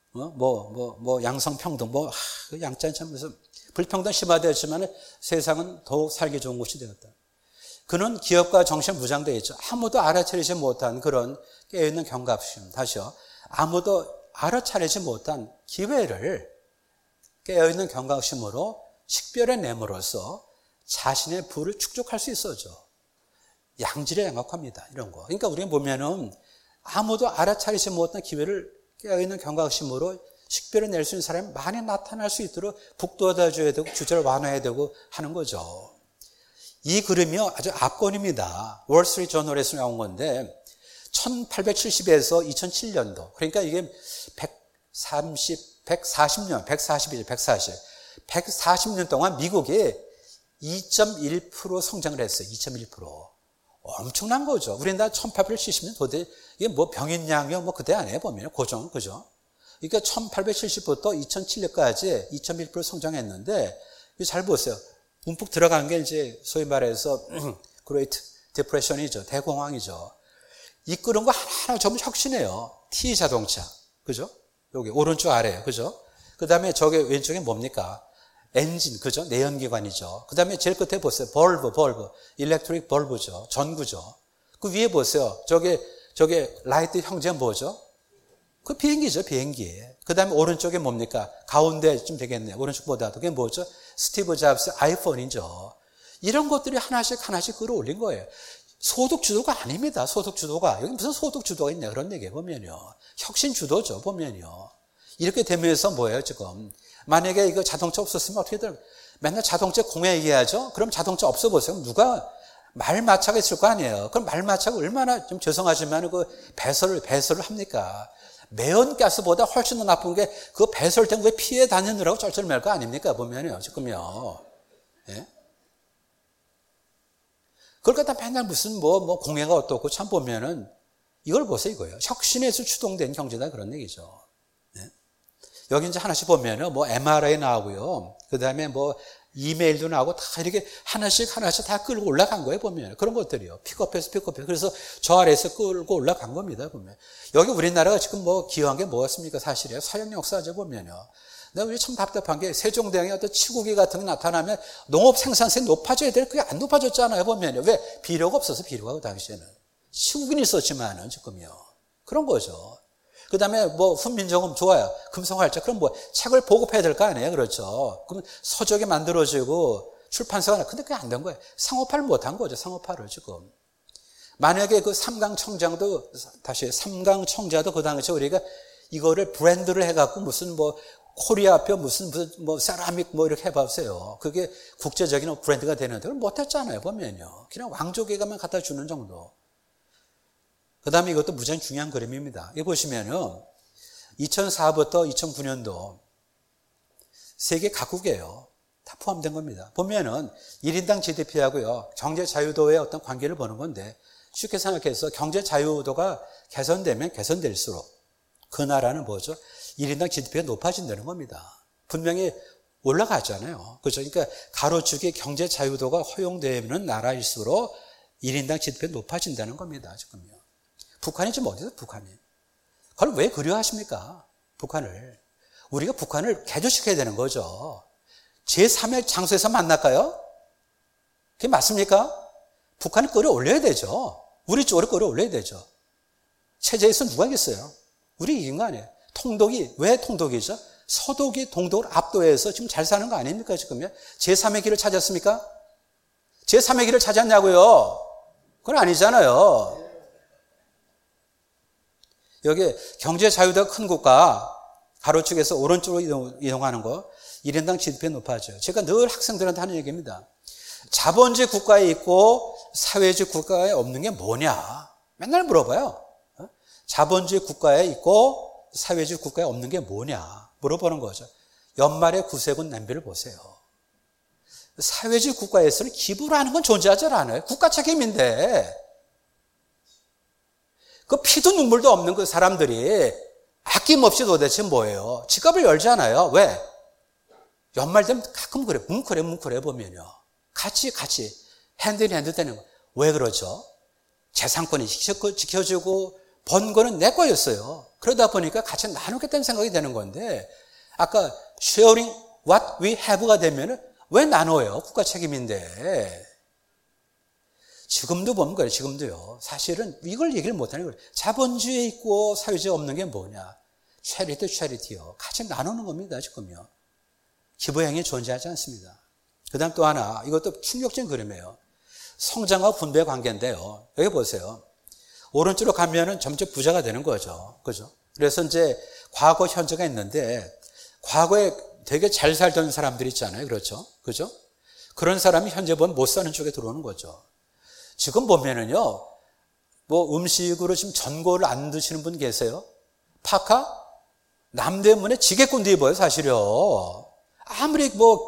Speaker 1: 양성평등, 그 양자는 참 무슨 불평등 심화되었지만 세상은 더욱 살기 좋은 곳이 되었다. 그는 기업과 정신에 무장되어 있죠. 아무도 알아차리지 못한 그런 깨어있는 경각심. 다시요. 아무도 알아차리지 못한 기회를 깨어있는 경각심으로 식별해냄으로써 자신의 부를 축적할 수 있어죠. 양질의 양악합니다. 이런 거. 그러니까 우리가 보면은 아무도 알아차리지 못한 기회를 깨어있는 경각심으로 식별해낼 수 있는 사람이 많이 나타날 수 있도록 북돋아줘야 되고 주제를 완화해야 되고 하는 거죠. 이 그림이요 아주 압권입니다. 월스트리트 저널에서 나온 건데 1870에서 2007년도 그러니까 이게 140년 동안 미국이 2.1% 성장을 했어요. 2.1%. 엄청난 거죠. 우리나라 1870년 도대체 이게 뭐 병인양요 뭐 그때 안 해 보면 고정 그죠? 그러니까 1870부터 2007년까지 2.1% 성장했는데 잘 보세요. 움푹 들어간 게 이제 소위 말해서 그레이트 디프레션이죠. 대공황이죠. 이끄는 거 하나하나 전부 혁신이에요. T 자동차. 그죠? 여기 오른쪽 아래에. 그죠? 그 다음에 저게 왼쪽에 뭡니까? 엔진. 그죠? 내연기관이죠. 그 다음에 제일 끝에 보세요. 벌브. 일렉트릭 벌브죠. 전구죠. 그 위에 보세요. 저게 라이트 형제는 뭐죠? 그 비행기죠. 비행기. 그 다음에 오른쪽에 뭡니까? 가운데쯤 되겠네요. 오른쪽보다도. 그게 뭐죠? 스티브 잡스 아이폰이죠. 이런 것들이 하나씩 끌어올린 거예요. 소득주도가 아닙니다. 소득주도가. 여기 무슨 소득주도가 있냐. 그런 얘기예요. 보면요. 혁신주도죠. 보면요. 이렇게 되면서 뭐예요, 지금. 만약에 이거 자동차 없었으면 어떻게 될까요? 맨날 자동차 공해 얘기하죠? 그럼 자동차 없어 보세요. 누가 말마차가 있을 거 아니에요. 그럼 말마차가 얼마나 좀 죄송하지만 그 배설을 합니까? 매연가스보다 훨씬 더 나쁜 게 그 배설된 거에 피해 다니느라고 쩔쩔맬 거 아닙니까? 보면요. 지금요. 예? 그걸 갖다 맨날 무슨 공해가 어떻고 참 보면은 이걸 보세요, 이거예요. 혁신에서 추동된 경제다 그런 얘기죠. 예? 여기 이제 하나씩 보면은 MRI 나오고요. 그 다음에 이메일도 나오고 다 이렇게 하나씩 다 끌고 올라간 거예요, 보면. 그런 것들이요. 픽업해서. 그래서 저 아래에서 끌고 올라간 겁니다, 보면. 여기 우리나라가 지금 기여한 게 뭐였습니까? 사실이에요. 서양 역사죠, 보면요. 근데 우리 참 답답한 게 세종대왕의 어떤 치국이 같은 게 나타나면 농업 생산성이 높아져야 되는데 그게 안 높아졌잖아요, 보면요. 왜? 비료가 없어서 비료가 그 당시에는. 치국은 있었지만은 지금요. 그런 거죠. 그 다음에 훈민정음 좋아요. 금성활자. 그럼 책을 보급해야 될 거 아니에요? 그렇죠. 그럼 서적이 만들어지고 출판사가 근데 그게 안 된 거예요. 상업화를 못 한 거죠. 상업화를 지금. 만약에 그 삼강청자도 그 당시에 우리가 이거를 브랜드를 해갖고 무슨 코리아표 무슨 세라믹 이렇게 해봤어요. 그게 국제적인 브랜드가 되는데 그걸 못 했잖아요. 보면요. 그냥 왕족에게만 갖다 주는 정도. 그 다음에 이것도 무지하게 중요한 그림입니다. 이거 보시면은 2004부터 2009년도 세계 각국이에요. 다 포함된 겁니다. 보면은 1인당 GDP하고요. 경제 자유도의 어떤 관계를 보는 건데 쉽게 생각해서 경제 자유도가 개선되면 개선될수록 그 나라는 뭐죠? 1인당 GDP가 높아진다는 겁니다. 분명히 올라가잖아요. 그렇죠? 그러니까 가로축이 경제 자유도가 허용되는 나라일수록 1인당 GDP가 높아진다는 겁니다. 지금요. 북한이 지금 어디서 북한이? 그걸 왜 그리워하십니까? 북한을. 우리가 북한을 개조시켜야 되는 거죠. 제3의 장소에서 만날까요? 그게 맞습니까? 북한을 끌어올려야 되죠. 우리 쪽으로 끌어올려야 되죠. 체제에서 누가 이겼어요? 우리 이긴 거 아니에요. 통독이, 왜 통독이죠? 서독이 동독을 압도해서 지금 잘 사는 거 아닙니까, 지금요? 제3의 길을 찾았습니까? 제3의 길을 찾았냐고요? 그건 아니잖아요. 여기 경제 자유도가 큰 국가, 가로축에서 오른쪽으로 이동하는 거, 1인당 GDP가 높아져요. 제가 늘 학생들한테 하는 얘기입니다. 자본주의 국가에 있고 사회주의 국가에 없는 게 뭐냐? 맨날 물어봐요. 자본주의 국가에 있고 사회주의 국가에 없는 게 뭐냐? 물어보는 거죠. 연말에 구세군 냄비를 보세요. 사회주의 국가에서는 기부를 건 존재하지 않아요. 국가 책임인데. 그 피도 눈물도 없는 그 사람들이 아낌없이 도대체 뭐예요? 지갑을 열잖아요. 왜? 연말 되면 가끔 그래. 뭉클해 보면요. 같이 핸드 인 핸드 되는 거. 왜 그러죠? 재산권이 지켜지고 번 거는 내 거였어요. 그러다 보니까 같이 나누겠다는 생각이 되는 건데 아까 sharing what we have가 되면은 왜 나눠요? 국가 책임인데. 지금도 보면 그래요. 지금도요. 사실은 이걸 얘기를 못하는 거예요. 자본주의에 있고 사회주의에 없는 게 뭐냐. 체리티요. 같이 나누는 겁니다. 지금요. 기부행위 존재하지 않습니다. 그 다음 또 하나, 이것도 충격적인 그림이에요. 성장과 분배의 관계인데요. 여기 보세요. 오른쪽으로 가면은 점점 부자가 되는 거죠. 그죠? 그래서 이제 과거, 현재가 있는데, 과거에 되게 잘 살던 사람들이 있잖아요. 그렇죠? 그죠? 그런 사람이 현재 보면 못 사는 쪽에 들어오는 거죠. 지금 보면은요, 뭐 음식으로 지금 전골을 안 드시는 분 계세요? 파카? 남대문에 지게꾼도 입어요, 사실요. 아무리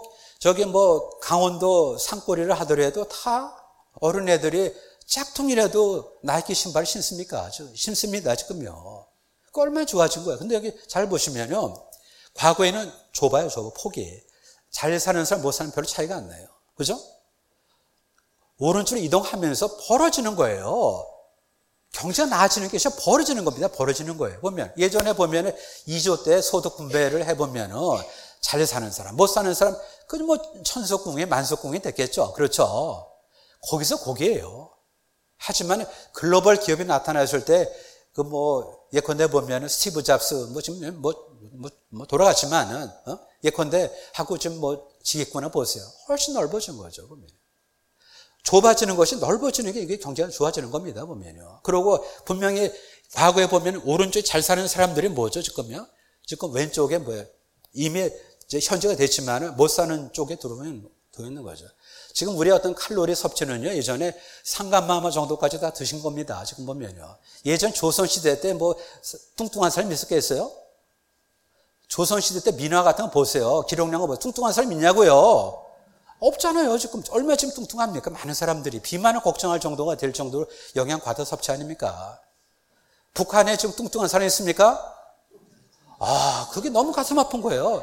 Speaker 1: 강원도 산골이를 하더라도 다 어른애들이 짝퉁이라도 나이키 신발을 신습니까? 신습니다, 지금요. 그 얼마나 좋아진 거예요. 근데 여기 잘 보시면요. 과거에는 좁아요, 폭이. 잘 사는 사람, 못 사는 별로 차이가 안 나요. 그죠? 오른쪽으로 이동하면서 벌어지는 거예요. 경제가 나아지는 게 벌어지는 겁니다. 벌어지는 거예요. 예전에 보면 2조 때 소득 분배를 해보면은 잘 사는 사람, 못 사는 사람, 천석궁이, 만석궁이 됐겠죠. 그렇죠. 거기서 거기에요. 하지만 글로벌 기업이 나타났을 때, 예컨대 보면은 스티브 잡스, 지금 돌아갔지만은, 예컨대 하고 지금 지겠구나 보세요. 훨씬 넓어진 거죠, 보면. 좁아지는 것이 넓어지는 게 이게 경제가 좋아지는 겁니다, 보면요. 그리고 분명히 과거에 보면 오른쪽에 잘 사는 사람들이 뭐죠, 지금요? 지금 왼쪽에 이미 이제 현재가 됐지만 못 사는 쪽에 들어오면 있는 거죠. 지금 우리의 어떤 칼로리 섭취는요, 예전에 상간마마 정도까지 다 드신 겁니다, 지금 보면요. 예전 조선시대 때 뚱뚱한 사람이 있었겠어요? 조선시대 때 민화 같은 거 보세요. 기록량을 보세요. 뚱뚱한 사람 있냐고요? 없잖아요. 지금 얼마나 지금 뚱뚱합니까? 많은 사람들이 비만을 걱정할 정도가 될 정도로 영양 과다 섭취 아닙니까? 북한에 지금 뚱뚱한 사람이 있습니까? 그게 너무 가슴 아픈 거예요.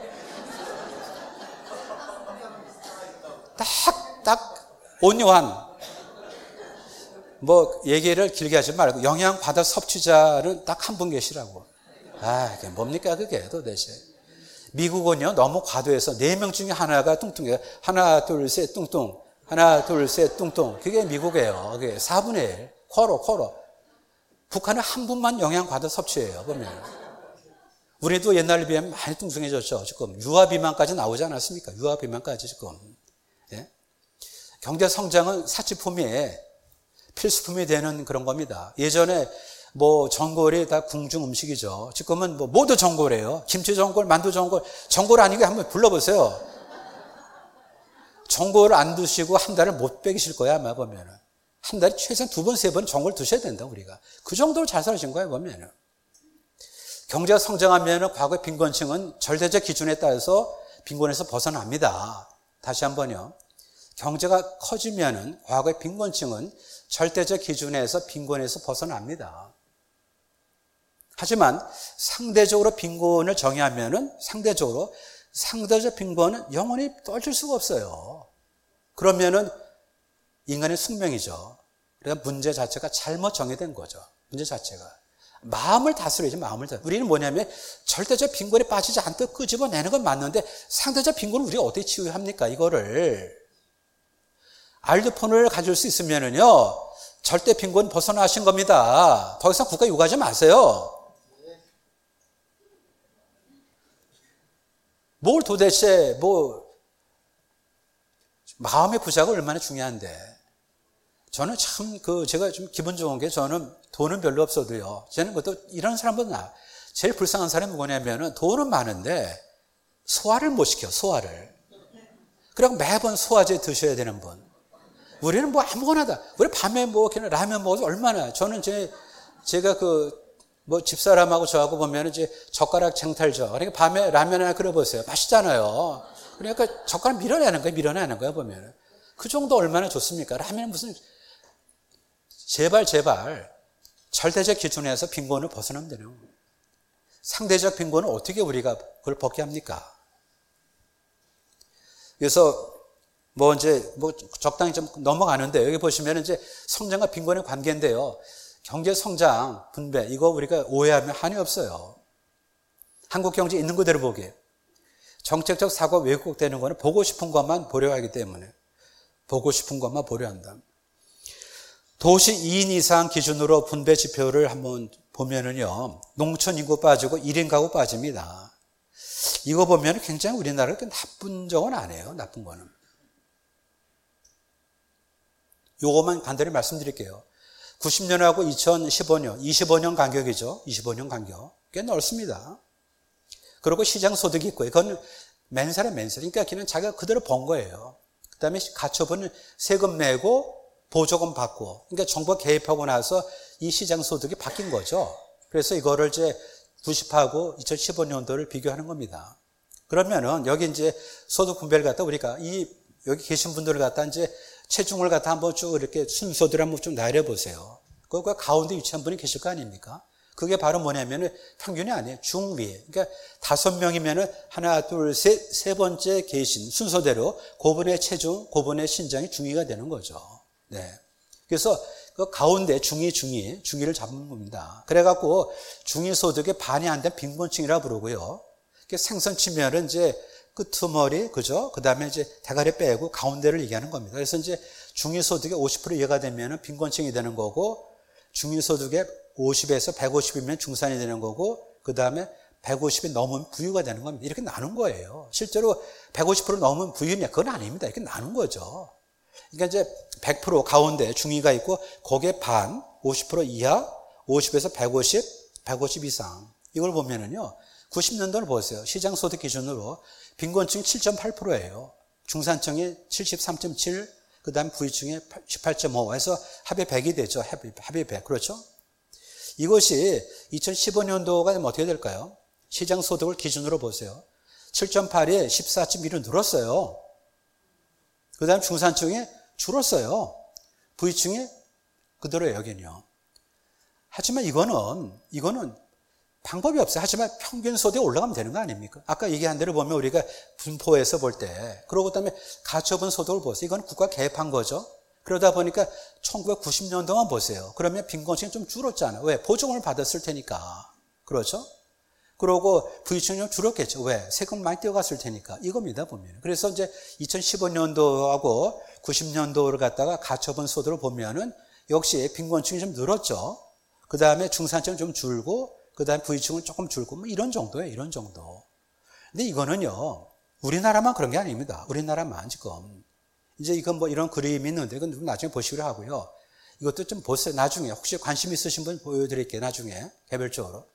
Speaker 1: 딱 온유한 얘기를 길게 하지 말고 영양 과다 섭취자는 딱 한 분 계시라고. 그게 뭡니까 그게 도대체. 미국은요, 너무 과도해서 4명 중에 하나가 뚱뚱해요. 하나, 둘, 셋, 뚱뚱. 하나, 둘, 셋, 뚱뚱. 그게 미국이에요. 그게 4분의 1. 쿼로. 북한은 한 분만 영양 과다 섭취해요, 보면. 우리도 옛날에 비하면 많이 뚱뚱해졌죠, 지금. 유아비만까지 나오지 않았습니까? 유아비만까지 지금. 예? 경제 성장은 사치품이 필수품이 되는 그런 겁니다. 예전에 전골이 다 궁중 음식이죠. 지금은 모두 전골이에요. 김치 전골, 만두 전골. 전골 아니게 한번 불러보세요. 전골을 안 드시고 한 달을 못 빼기실 거야, 아마 보면은. 한 달에 최소한 2번, 3번 전골 드셔야 된다, 우리가. 그 정도로 잘 사신 거예요, 보면은. 경제가 성장하면은 과거의 빈곤층은 절대적 기준에 따라서 빈곤에서 벗어납니다. 다시 한번요. 경제가 커지면은 과거의 빈곤층은 절대적 기준에서 빈곤에서 벗어납니다. 하지만 상대적으로 빈곤을 정의하면은 상대적 빈곤은 영원히 떨칠 수가 없어요. 그러면은 인간의 숙명이죠. 그러니까 문제 자체가 잘못 정의된 거죠. 문제 자체가. 마음을 다스려야지, 마음을 다스려. 우리는 뭐냐면 절대적 빈곤에 빠지지 않도록 끄집어내는 건 맞는데 상대적 빈곤을 우리가 어떻게 치유합니까? 이거를. 알드폰을 가질 수 있으면은요, 절대 빈곤 벗어나신 겁니다. 더 이상 국가 요구하지 마세요. 뭘 도대체, 마음의 부자가 얼마나 중요한데. 저는 참, 제가 좀 기분 좋은 게 저는 돈은 별로 없어도요. 저는 이런 사람보다 제일 불쌍한 사람이 뭐냐면은 돈은 많은데 소화를 못 시켜, 소화를. 그리고 매번 소화제 드셔야 되는 분. 우리는 아무거나 다. 우리 밤에 그냥 라면 먹어서 얼마나. 저는 제가 집사람하고 저하고 보면 이제 젓가락 쟁탈죠. 그러니까 밤에 라면 하나 끓여보세요. 맛있잖아요. 그러니까 젓가락 밀어내는 거예요, 보면. 그 정도 얼마나 좋습니까? 하면 무슨, 제발, 절대적 기준에서 빈곤을 벗어나면 되는 거예요. 상대적 빈곤은 어떻게 우리가 그걸 벗게 합니까? 그래서 적당히 좀 넘어가는데, 여기 보시면 이제 성장과 빈곤의 관계인데요. 경제 성장, 분배, 이거 우리가 오해하면 한이 없어요. 한국 경제 있는 그대로 보기에. 정책적 사고 왜곡되는 거는 보고 싶은 것만 보려 하기 때문에. 보고 싶은 것만 보려 한다. 도시 2인 이상 기준으로 분배 지표를 한번 보면은요, 농촌 인구 빠지고 1인 가구 빠집니다. 이거 보면 굉장히 우리나라가 나쁜 적은 아니에요, 나쁜 거는. 요거만 간단히 말씀드릴게요. 90년하고 2015년, 25년 간격이죠. 25년 간격. 꽤 넓습니다. 그리고 시장 소득이 있고요. 그건 맨살에. 그러니까 걔는 자기가 그대로 번 거예요. 그 다음에 가처분은 세금 내고 보조금 받고. 그러니까 정부가 개입하고 나서 이 시장 소득이 바뀐 거죠. 그래서 이거를 이제 90하고 2015년도를 비교하는 겁니다. 그러면은 여기 이제 소득 분배를 갖다 우리가 여기 계신 분들을 갖다 이제 체중을 갖다 한번 쭉 이렇게 순서대로 한번 좀 나열해보세요. 그 가운데 위치한 분이 계실 거 아닙니까? 그게 바로 뭐냐면은 평균이 아니에요. 중위. 그러니까 5명이면은 하나, 둘, 셋, 세 번째 계신 순서대로 그분의 체중, 그분의 신장이 중위가 되는 거죠. 네. 그래서 그 가운데 중위를 잡는 겁니다. 그래갖고 중위 소득의 반이 안 된 빈곤층이라 부르고요. 생선 치면은 이제 끄트머리, 그죠? 그 다음에 이제 대가리 빼고 가운데를 얘기하는 겁니다. 그래서 이제 중위소득의 50% 이하가 되면 빈곤층이 되는 거고, 중위소득의 50에서 150이면 중산이 되는 거고, 그 다음에 150이 넘으면 부유가 되는 겁니다. 이렇게 나눈 거예요. 실제로 150% 넘으면 부유냐? 그건 아닙니다. 이렇게 나눈 거죠. 그러니까 이제 100% 가운데 중위가 있고, 거기에 반, 50% 이하, 50에서 150 이상. 이걸 보면은요, 90년도를 보세요. 시장 소득 기준으로 빈곤층이 7.8%예요. 중산층이 73.7, 그 다음 부유층이 18.5 해서 합의 100이 되죠. 합의 100. 그렇죠? 이것이 2015년도가 되면 어떻게 될까요? 시장 소득을 기준으로 보세요. 7.8이 14.1로 늘었어요. 그 다음 중산층이 줄었어요. 부유층이 그대로예요, 여기는요. 하지만 이거는 방법이 없어요. 하지만 평균 소득이 올라가면 되는 거 아닙니까? 아까 얘기한 대로 보면 우리가 분포에서 볼 때, 그러고 그다음에 가처분 소득을 보세요. 이건 국가 개입한 거죠. 그러다 보니까 1990년도만 보세요. 그러면 빈곤층이 좀 줄었잖아요. 왜? 보조금을 받았을 테니까. 그렇죠? 그러고 부유층이 좀 줄었겠죠. 왜? 세금 많이 떼어갔을 테니까. 이겁니다, 보면. 그래서 이제 2015년도하고 90년도를 갖다가 가처분 소득을 보면은 역시 빈곤층이 좀 늘었죠. 그 다음에 중산층은 좀 줄고, 그 다음에 부유층은 조금 줄고, 뭐 이런 정도예요, 이런 정도. 근데 이거는요, 우리나라만 그런 게 아닙니다. 우리나라만 지금. 이제 이건 뭐 이런 그림이 있는데, 이건 나중에 보시기로 하고요. 이것도 좀 보세요. 나중에. 혹시 관심 있으신 분 보여드릴게요, 나중에. 개별적으로.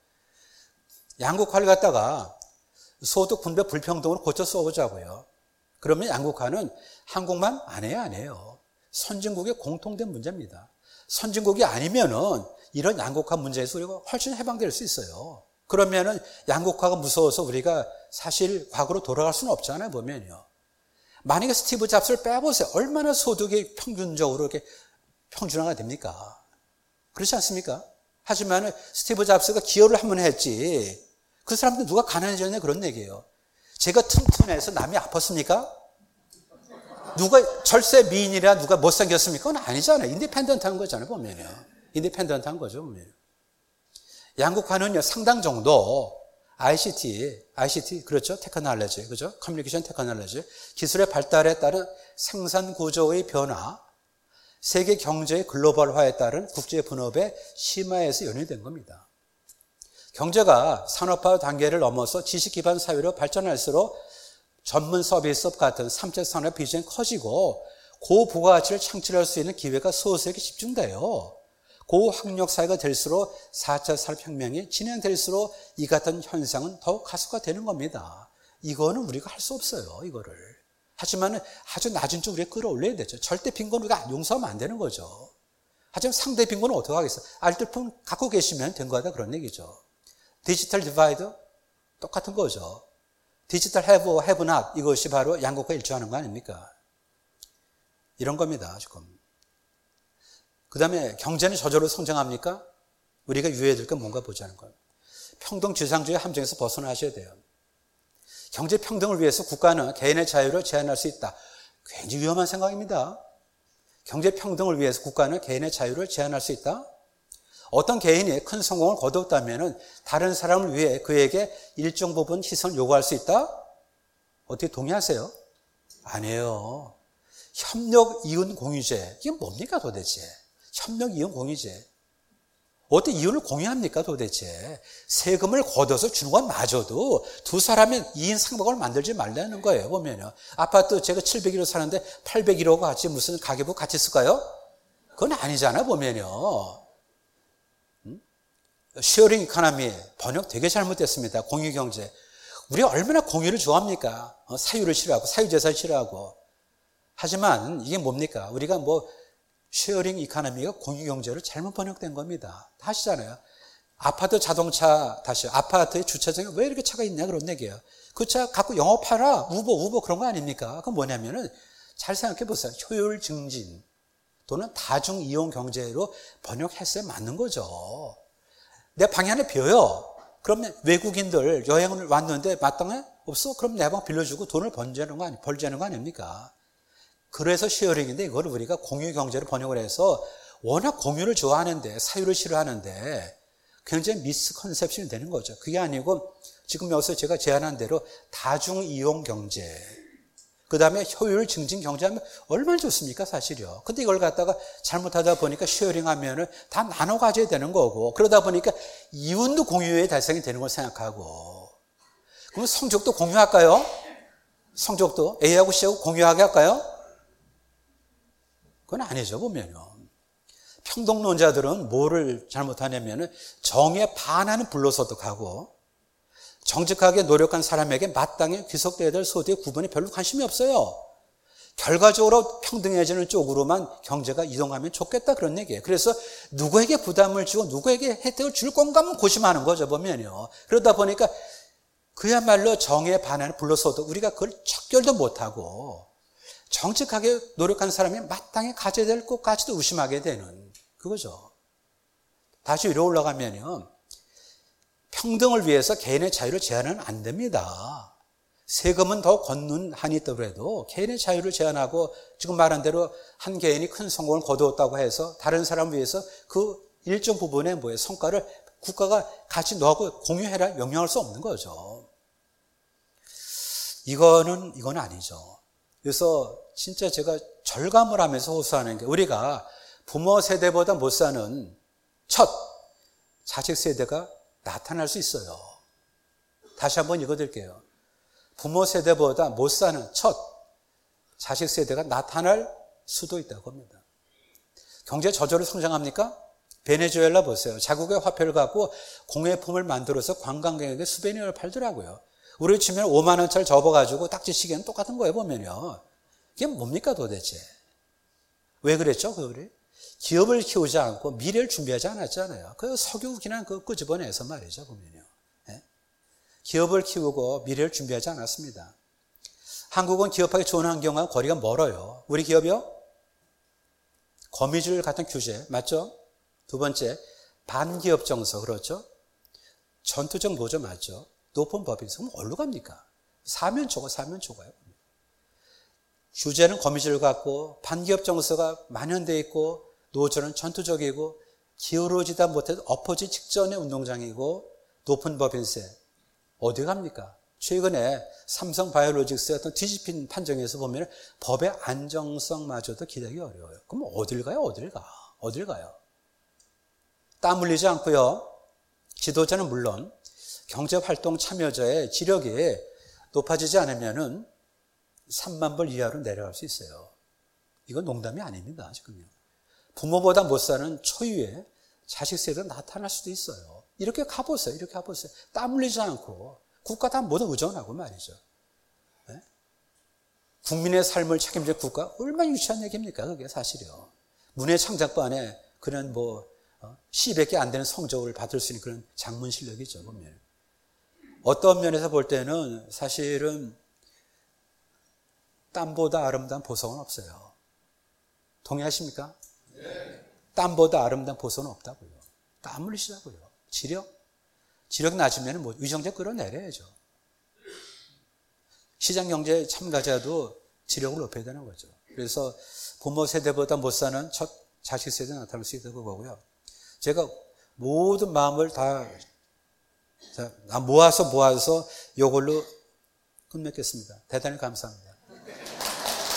Speaker 1: 양극화를 갖다가 소득 분배 불평등으로 고쳐 써보자고요. 그러면 양극화는 한국만 안 해요. 선진국의 공통된 문제입니다. 선진국이 아니면은 이런 양극화 문제에서 우리가 훨씬 해방될 수 있어요. 그러면은 양극화가 무서워서 우리가 사실 과거로 돌아갈 수는 없잖아요, 보면요. 만약에 스티브 잡스를 빼보세요. 얼마나 소득이 평균적으로 이렇게 평준화가 됩니까? 그렇지 않습니까? 하지만 스티브 잡스가 기여를 한번 했지. 그 사람들 누가 가난해졌냐 그런 얘기예요. 제가 튼튼해서 남이 아팠습니까? 누가 절세 미인이라 누가 못생겼습니까? 그건 아니잖아요. 인디펜던트한 거잖아요, 보면요. 인디펜던트한 거죠, 보면. 양극화는요, 상당 정도 ICT, 그렇죠? 테크놀로지, 그죠? 커뮤니케이션 테크놀로지, 기술의 발달에 따른 생산 구조의 변화, 세계 경제의 글로벌화에 따른 국제 분업의 심화에서 연유된 겁니다. 경제가 산업화 단계를 넘어서 지식 기반 사회로 발전할수록 전문 서비스업 같은 3차 산업 비중이 커지고 고부가가치를 창출할 수 있는 기회가 소수에게 집중돼요. 고학력 사회가 될수록 4차 산업혁명이 진행될수록 이 같은 현상은 더욱 가속화되는 겁니다. 이거는 우리가 할 수 없어요, 이거를. 하지만 아주 낮은 쪽 우리가 끌어올려야 되죠. 절대 빈곤 우리가 용서하면 안 되는 거죠. 하지만 상대 빈곤은 어떻게 하겠어요? 알뜰폰 갖고 계시면 된 거다 그런 얘기죠. 디지털 디바이드 똑같은 거죠. 디지털 have, have not 이것이 바로 양극화 일치하는 거 아닙니까? 이런 겁니다. 지금. 그 다음에 경제는 저절로 성장합니까? 우리가 유의해야 될 건 뭔가 보자는 거예요. 평등지상주의 함정에서 벗어나셔야 돼요. 경제 평등을 위해서 국가는 개인의 자유를 제한할 수 있다. 굉장히 위험한 생각입니다. 경제 평등을 위해서 국가는 개인의 자유를 제한할 수 있다. 어떤 개인이 큰 성공을 거두었다면 다른 사람을 위해 그에게 일정 부분 희생을 요구할 수 있다? 어떻게 동의하세요? 아니에요. 협력 이윤 공유제. 이게 뭡니까 도대체? 협력 이윤 공유제. 어떻게 이윤을 공유합니까 도대체? 세금을 걷어서 주는 건 마저도 두 사람의 이인 상박을 만들지 말라는 거예요. 보면요. 아파트 제가 701호 사는데 801호가 같이 무슨 가계부 같이 쓸까요? 그건 아니잖아 보면요. 쉐어링 이코노미 번역 되게 잘못됐습니다. 공유경제. 우리가 얼마나 공유를 좋아합니까? 사유를 싫어하고 사유재산을 싫어하고. 하지만 이게 뭡니까? 우리가 쉐어링 이코노미가 공유경제로 잘못 번역된 겁니다. 다 아시잖아요. 아파트 자동차 아파트의 주차장에 왜 이렇게 차가 있냐 그런 얘기예요. 그 차 갖고 영업하라. 우버 그런 거 아닙니까? 그건 뭐냐면은 잘 생각해 보세요. 효율 증진 또는 다중 이용 경제로 번역했어야 맞는 거죠. 내 방이 하나 비어요. 그러면 외국인들 여행을 왔는데 마땅해? 없어? 그럼 내 방 빌려주고 돈을 벌자는 거 아닙니까? 그래서 쉐어링인데 이걸 우리가 공유 경제로 번역을 해서 워낙 공유를 좋아하는데 사유를 싫어하는데 굉장히 미스컨셉션이 되는 거죠. 그게 아니고 지금 여기서 제가 제안한 대로 다중 이용 경제, 그 다음에 효율 증진 경제하면 얼마나 좋습니까 사실이요. 근데 이걸 갖다가 잘못하다 보니까 쉐어링하면은 다 나눠 가져야 되는 거고 그러다 보니까 이윤도 공유에 달성이 되는 걸 생각하고 그럼 성적도 공유할까요? 성적도 A하고 C하고 공유하게 할까요? 그건 아니죠 보면요. 평등론자들은 뭐를 잘못하냐면은 정에 반하는 불로소득하고 정직하게 노력한 사람에게 마땅히 귀속되어야 될 소득의 구분에 별로 관심이 없어요. 결과적으로 평등해지는 쪽으로만 경제가 이동하면 좋겠다 그런 얘기예요. 그래서 누구에게 부담을 주고 누구에게 혜택을 줄 건가만 고심하는 거죠 보면요. 그러다 보니까 그야말로 정에 반하는 불로소득 우리가 그걸 척결도 못하고 정직하게 노력한 사람이 마땅히 가져야 될 것까지도 의심하게 되는 그거죠. 다시 위로 올라가면요. 평등을 위해서 개인의 자유를 제한은 안 됩니다. 세금은 더 걷는 한이 있더라도 개인의 자유를 제한하고 지금 말한 대로 한 개인이 큰 성공을 거두었다고 해서 다른 사람을 위해서 그 일정 부분의 성과를 국가가 같이 너하고 공유해라 명령할 수 없는 거죠. 이건 아니죠. 그래서 진짜 제가 절감을 하면서 호소하는 게 우리가 부모 세대보다 못 사는 첫 자식 세대가 나타날 수 있어요. 다시 한번 읽어드릴게요. 부모 세대보다 못 사는 첫 자식 세대가 나타날 수도 있다고 합니다. 경제 저절로 성장합니까? 베네수엘라 보세요. 자국의 화폐를 갖고 공예품을 만들어서 관광객에게 수베니어를 팔더라고요. 우리 치면 5만 원짜리 접어가지고 딱지시계는 똑같은 거예요 보면요. 이게 뭡니까 도대체? 왜 그랬죠 그들이? 기업을 키우지 않고 미래를 준비하지 않았잖아요. 그 석유 그냥 끄집어내서 말이죠 보면요. 네? 기업을 키우고 미래를 준비하지 않았습니다. 한국은 기업하기 좋은 환경과 거리가 멀어요. 우리 기업이요? 거미줄 같은 규제 맞죠? 두 번째 반기업 정서 그렇죠? 전투적 노조 맞죠? 높은 법인세 그럼 어디로 갑니까? 사면 초과예요. 규제는 거미줄 같고 반기업 정서가 만연되어 있고 노조는 전투적이고 기울어지다 못해도 엎어지 직전의 운동장이고 높은 법인세 어디 갑니까? 최근에 삼성바이오로직스의 어떤 뒤집힌 판정에서 보면 법의 안정성마저도 기대하기 어려워요. 그럼 어딜 가요? 땀 흘리지 않고요. 지도자는 물론 경제활동 참여자의 지력이 높아지지 않으면은 3만 불 이하로 내려갈 수 있어요. 이건 농담이 아닙니다. 지금요. 부모보다 못 사는 초유의 자식 세대가 나타날 수도 있어요. 이렇게 가보세요. 땀 흘리지 않고 국가 다 모두 의존하고 말이죠. 네? 국민의 삶을 책임질 국가 얼마나 유치한 얘기입니까? 그게 사실이요. 문해창작반에 그런 시백개 안 되는 성적을 받을 수 있는 그런 장문 실력이죠. 보면 어떤 면에서 볼 때는 사실은 땀보다 아름다운 보석은 없어요. 동의하십니까? 네. 땀보다 아름다운 보석은 없다고요. 땀 흘리시라고요. 지력 낮으면 뭐 위정제 끌어내려야죠. 시장경제 참가자도 지력을 높여야 되는 거죠. 그래서 부모 세대보다 못 사는 첫 자식 세대 나타날 수 있다고 보고요. 제가 모든 마음을 다 모아서 이걸로 끝맺겠습니다. 대단히 감사합니다.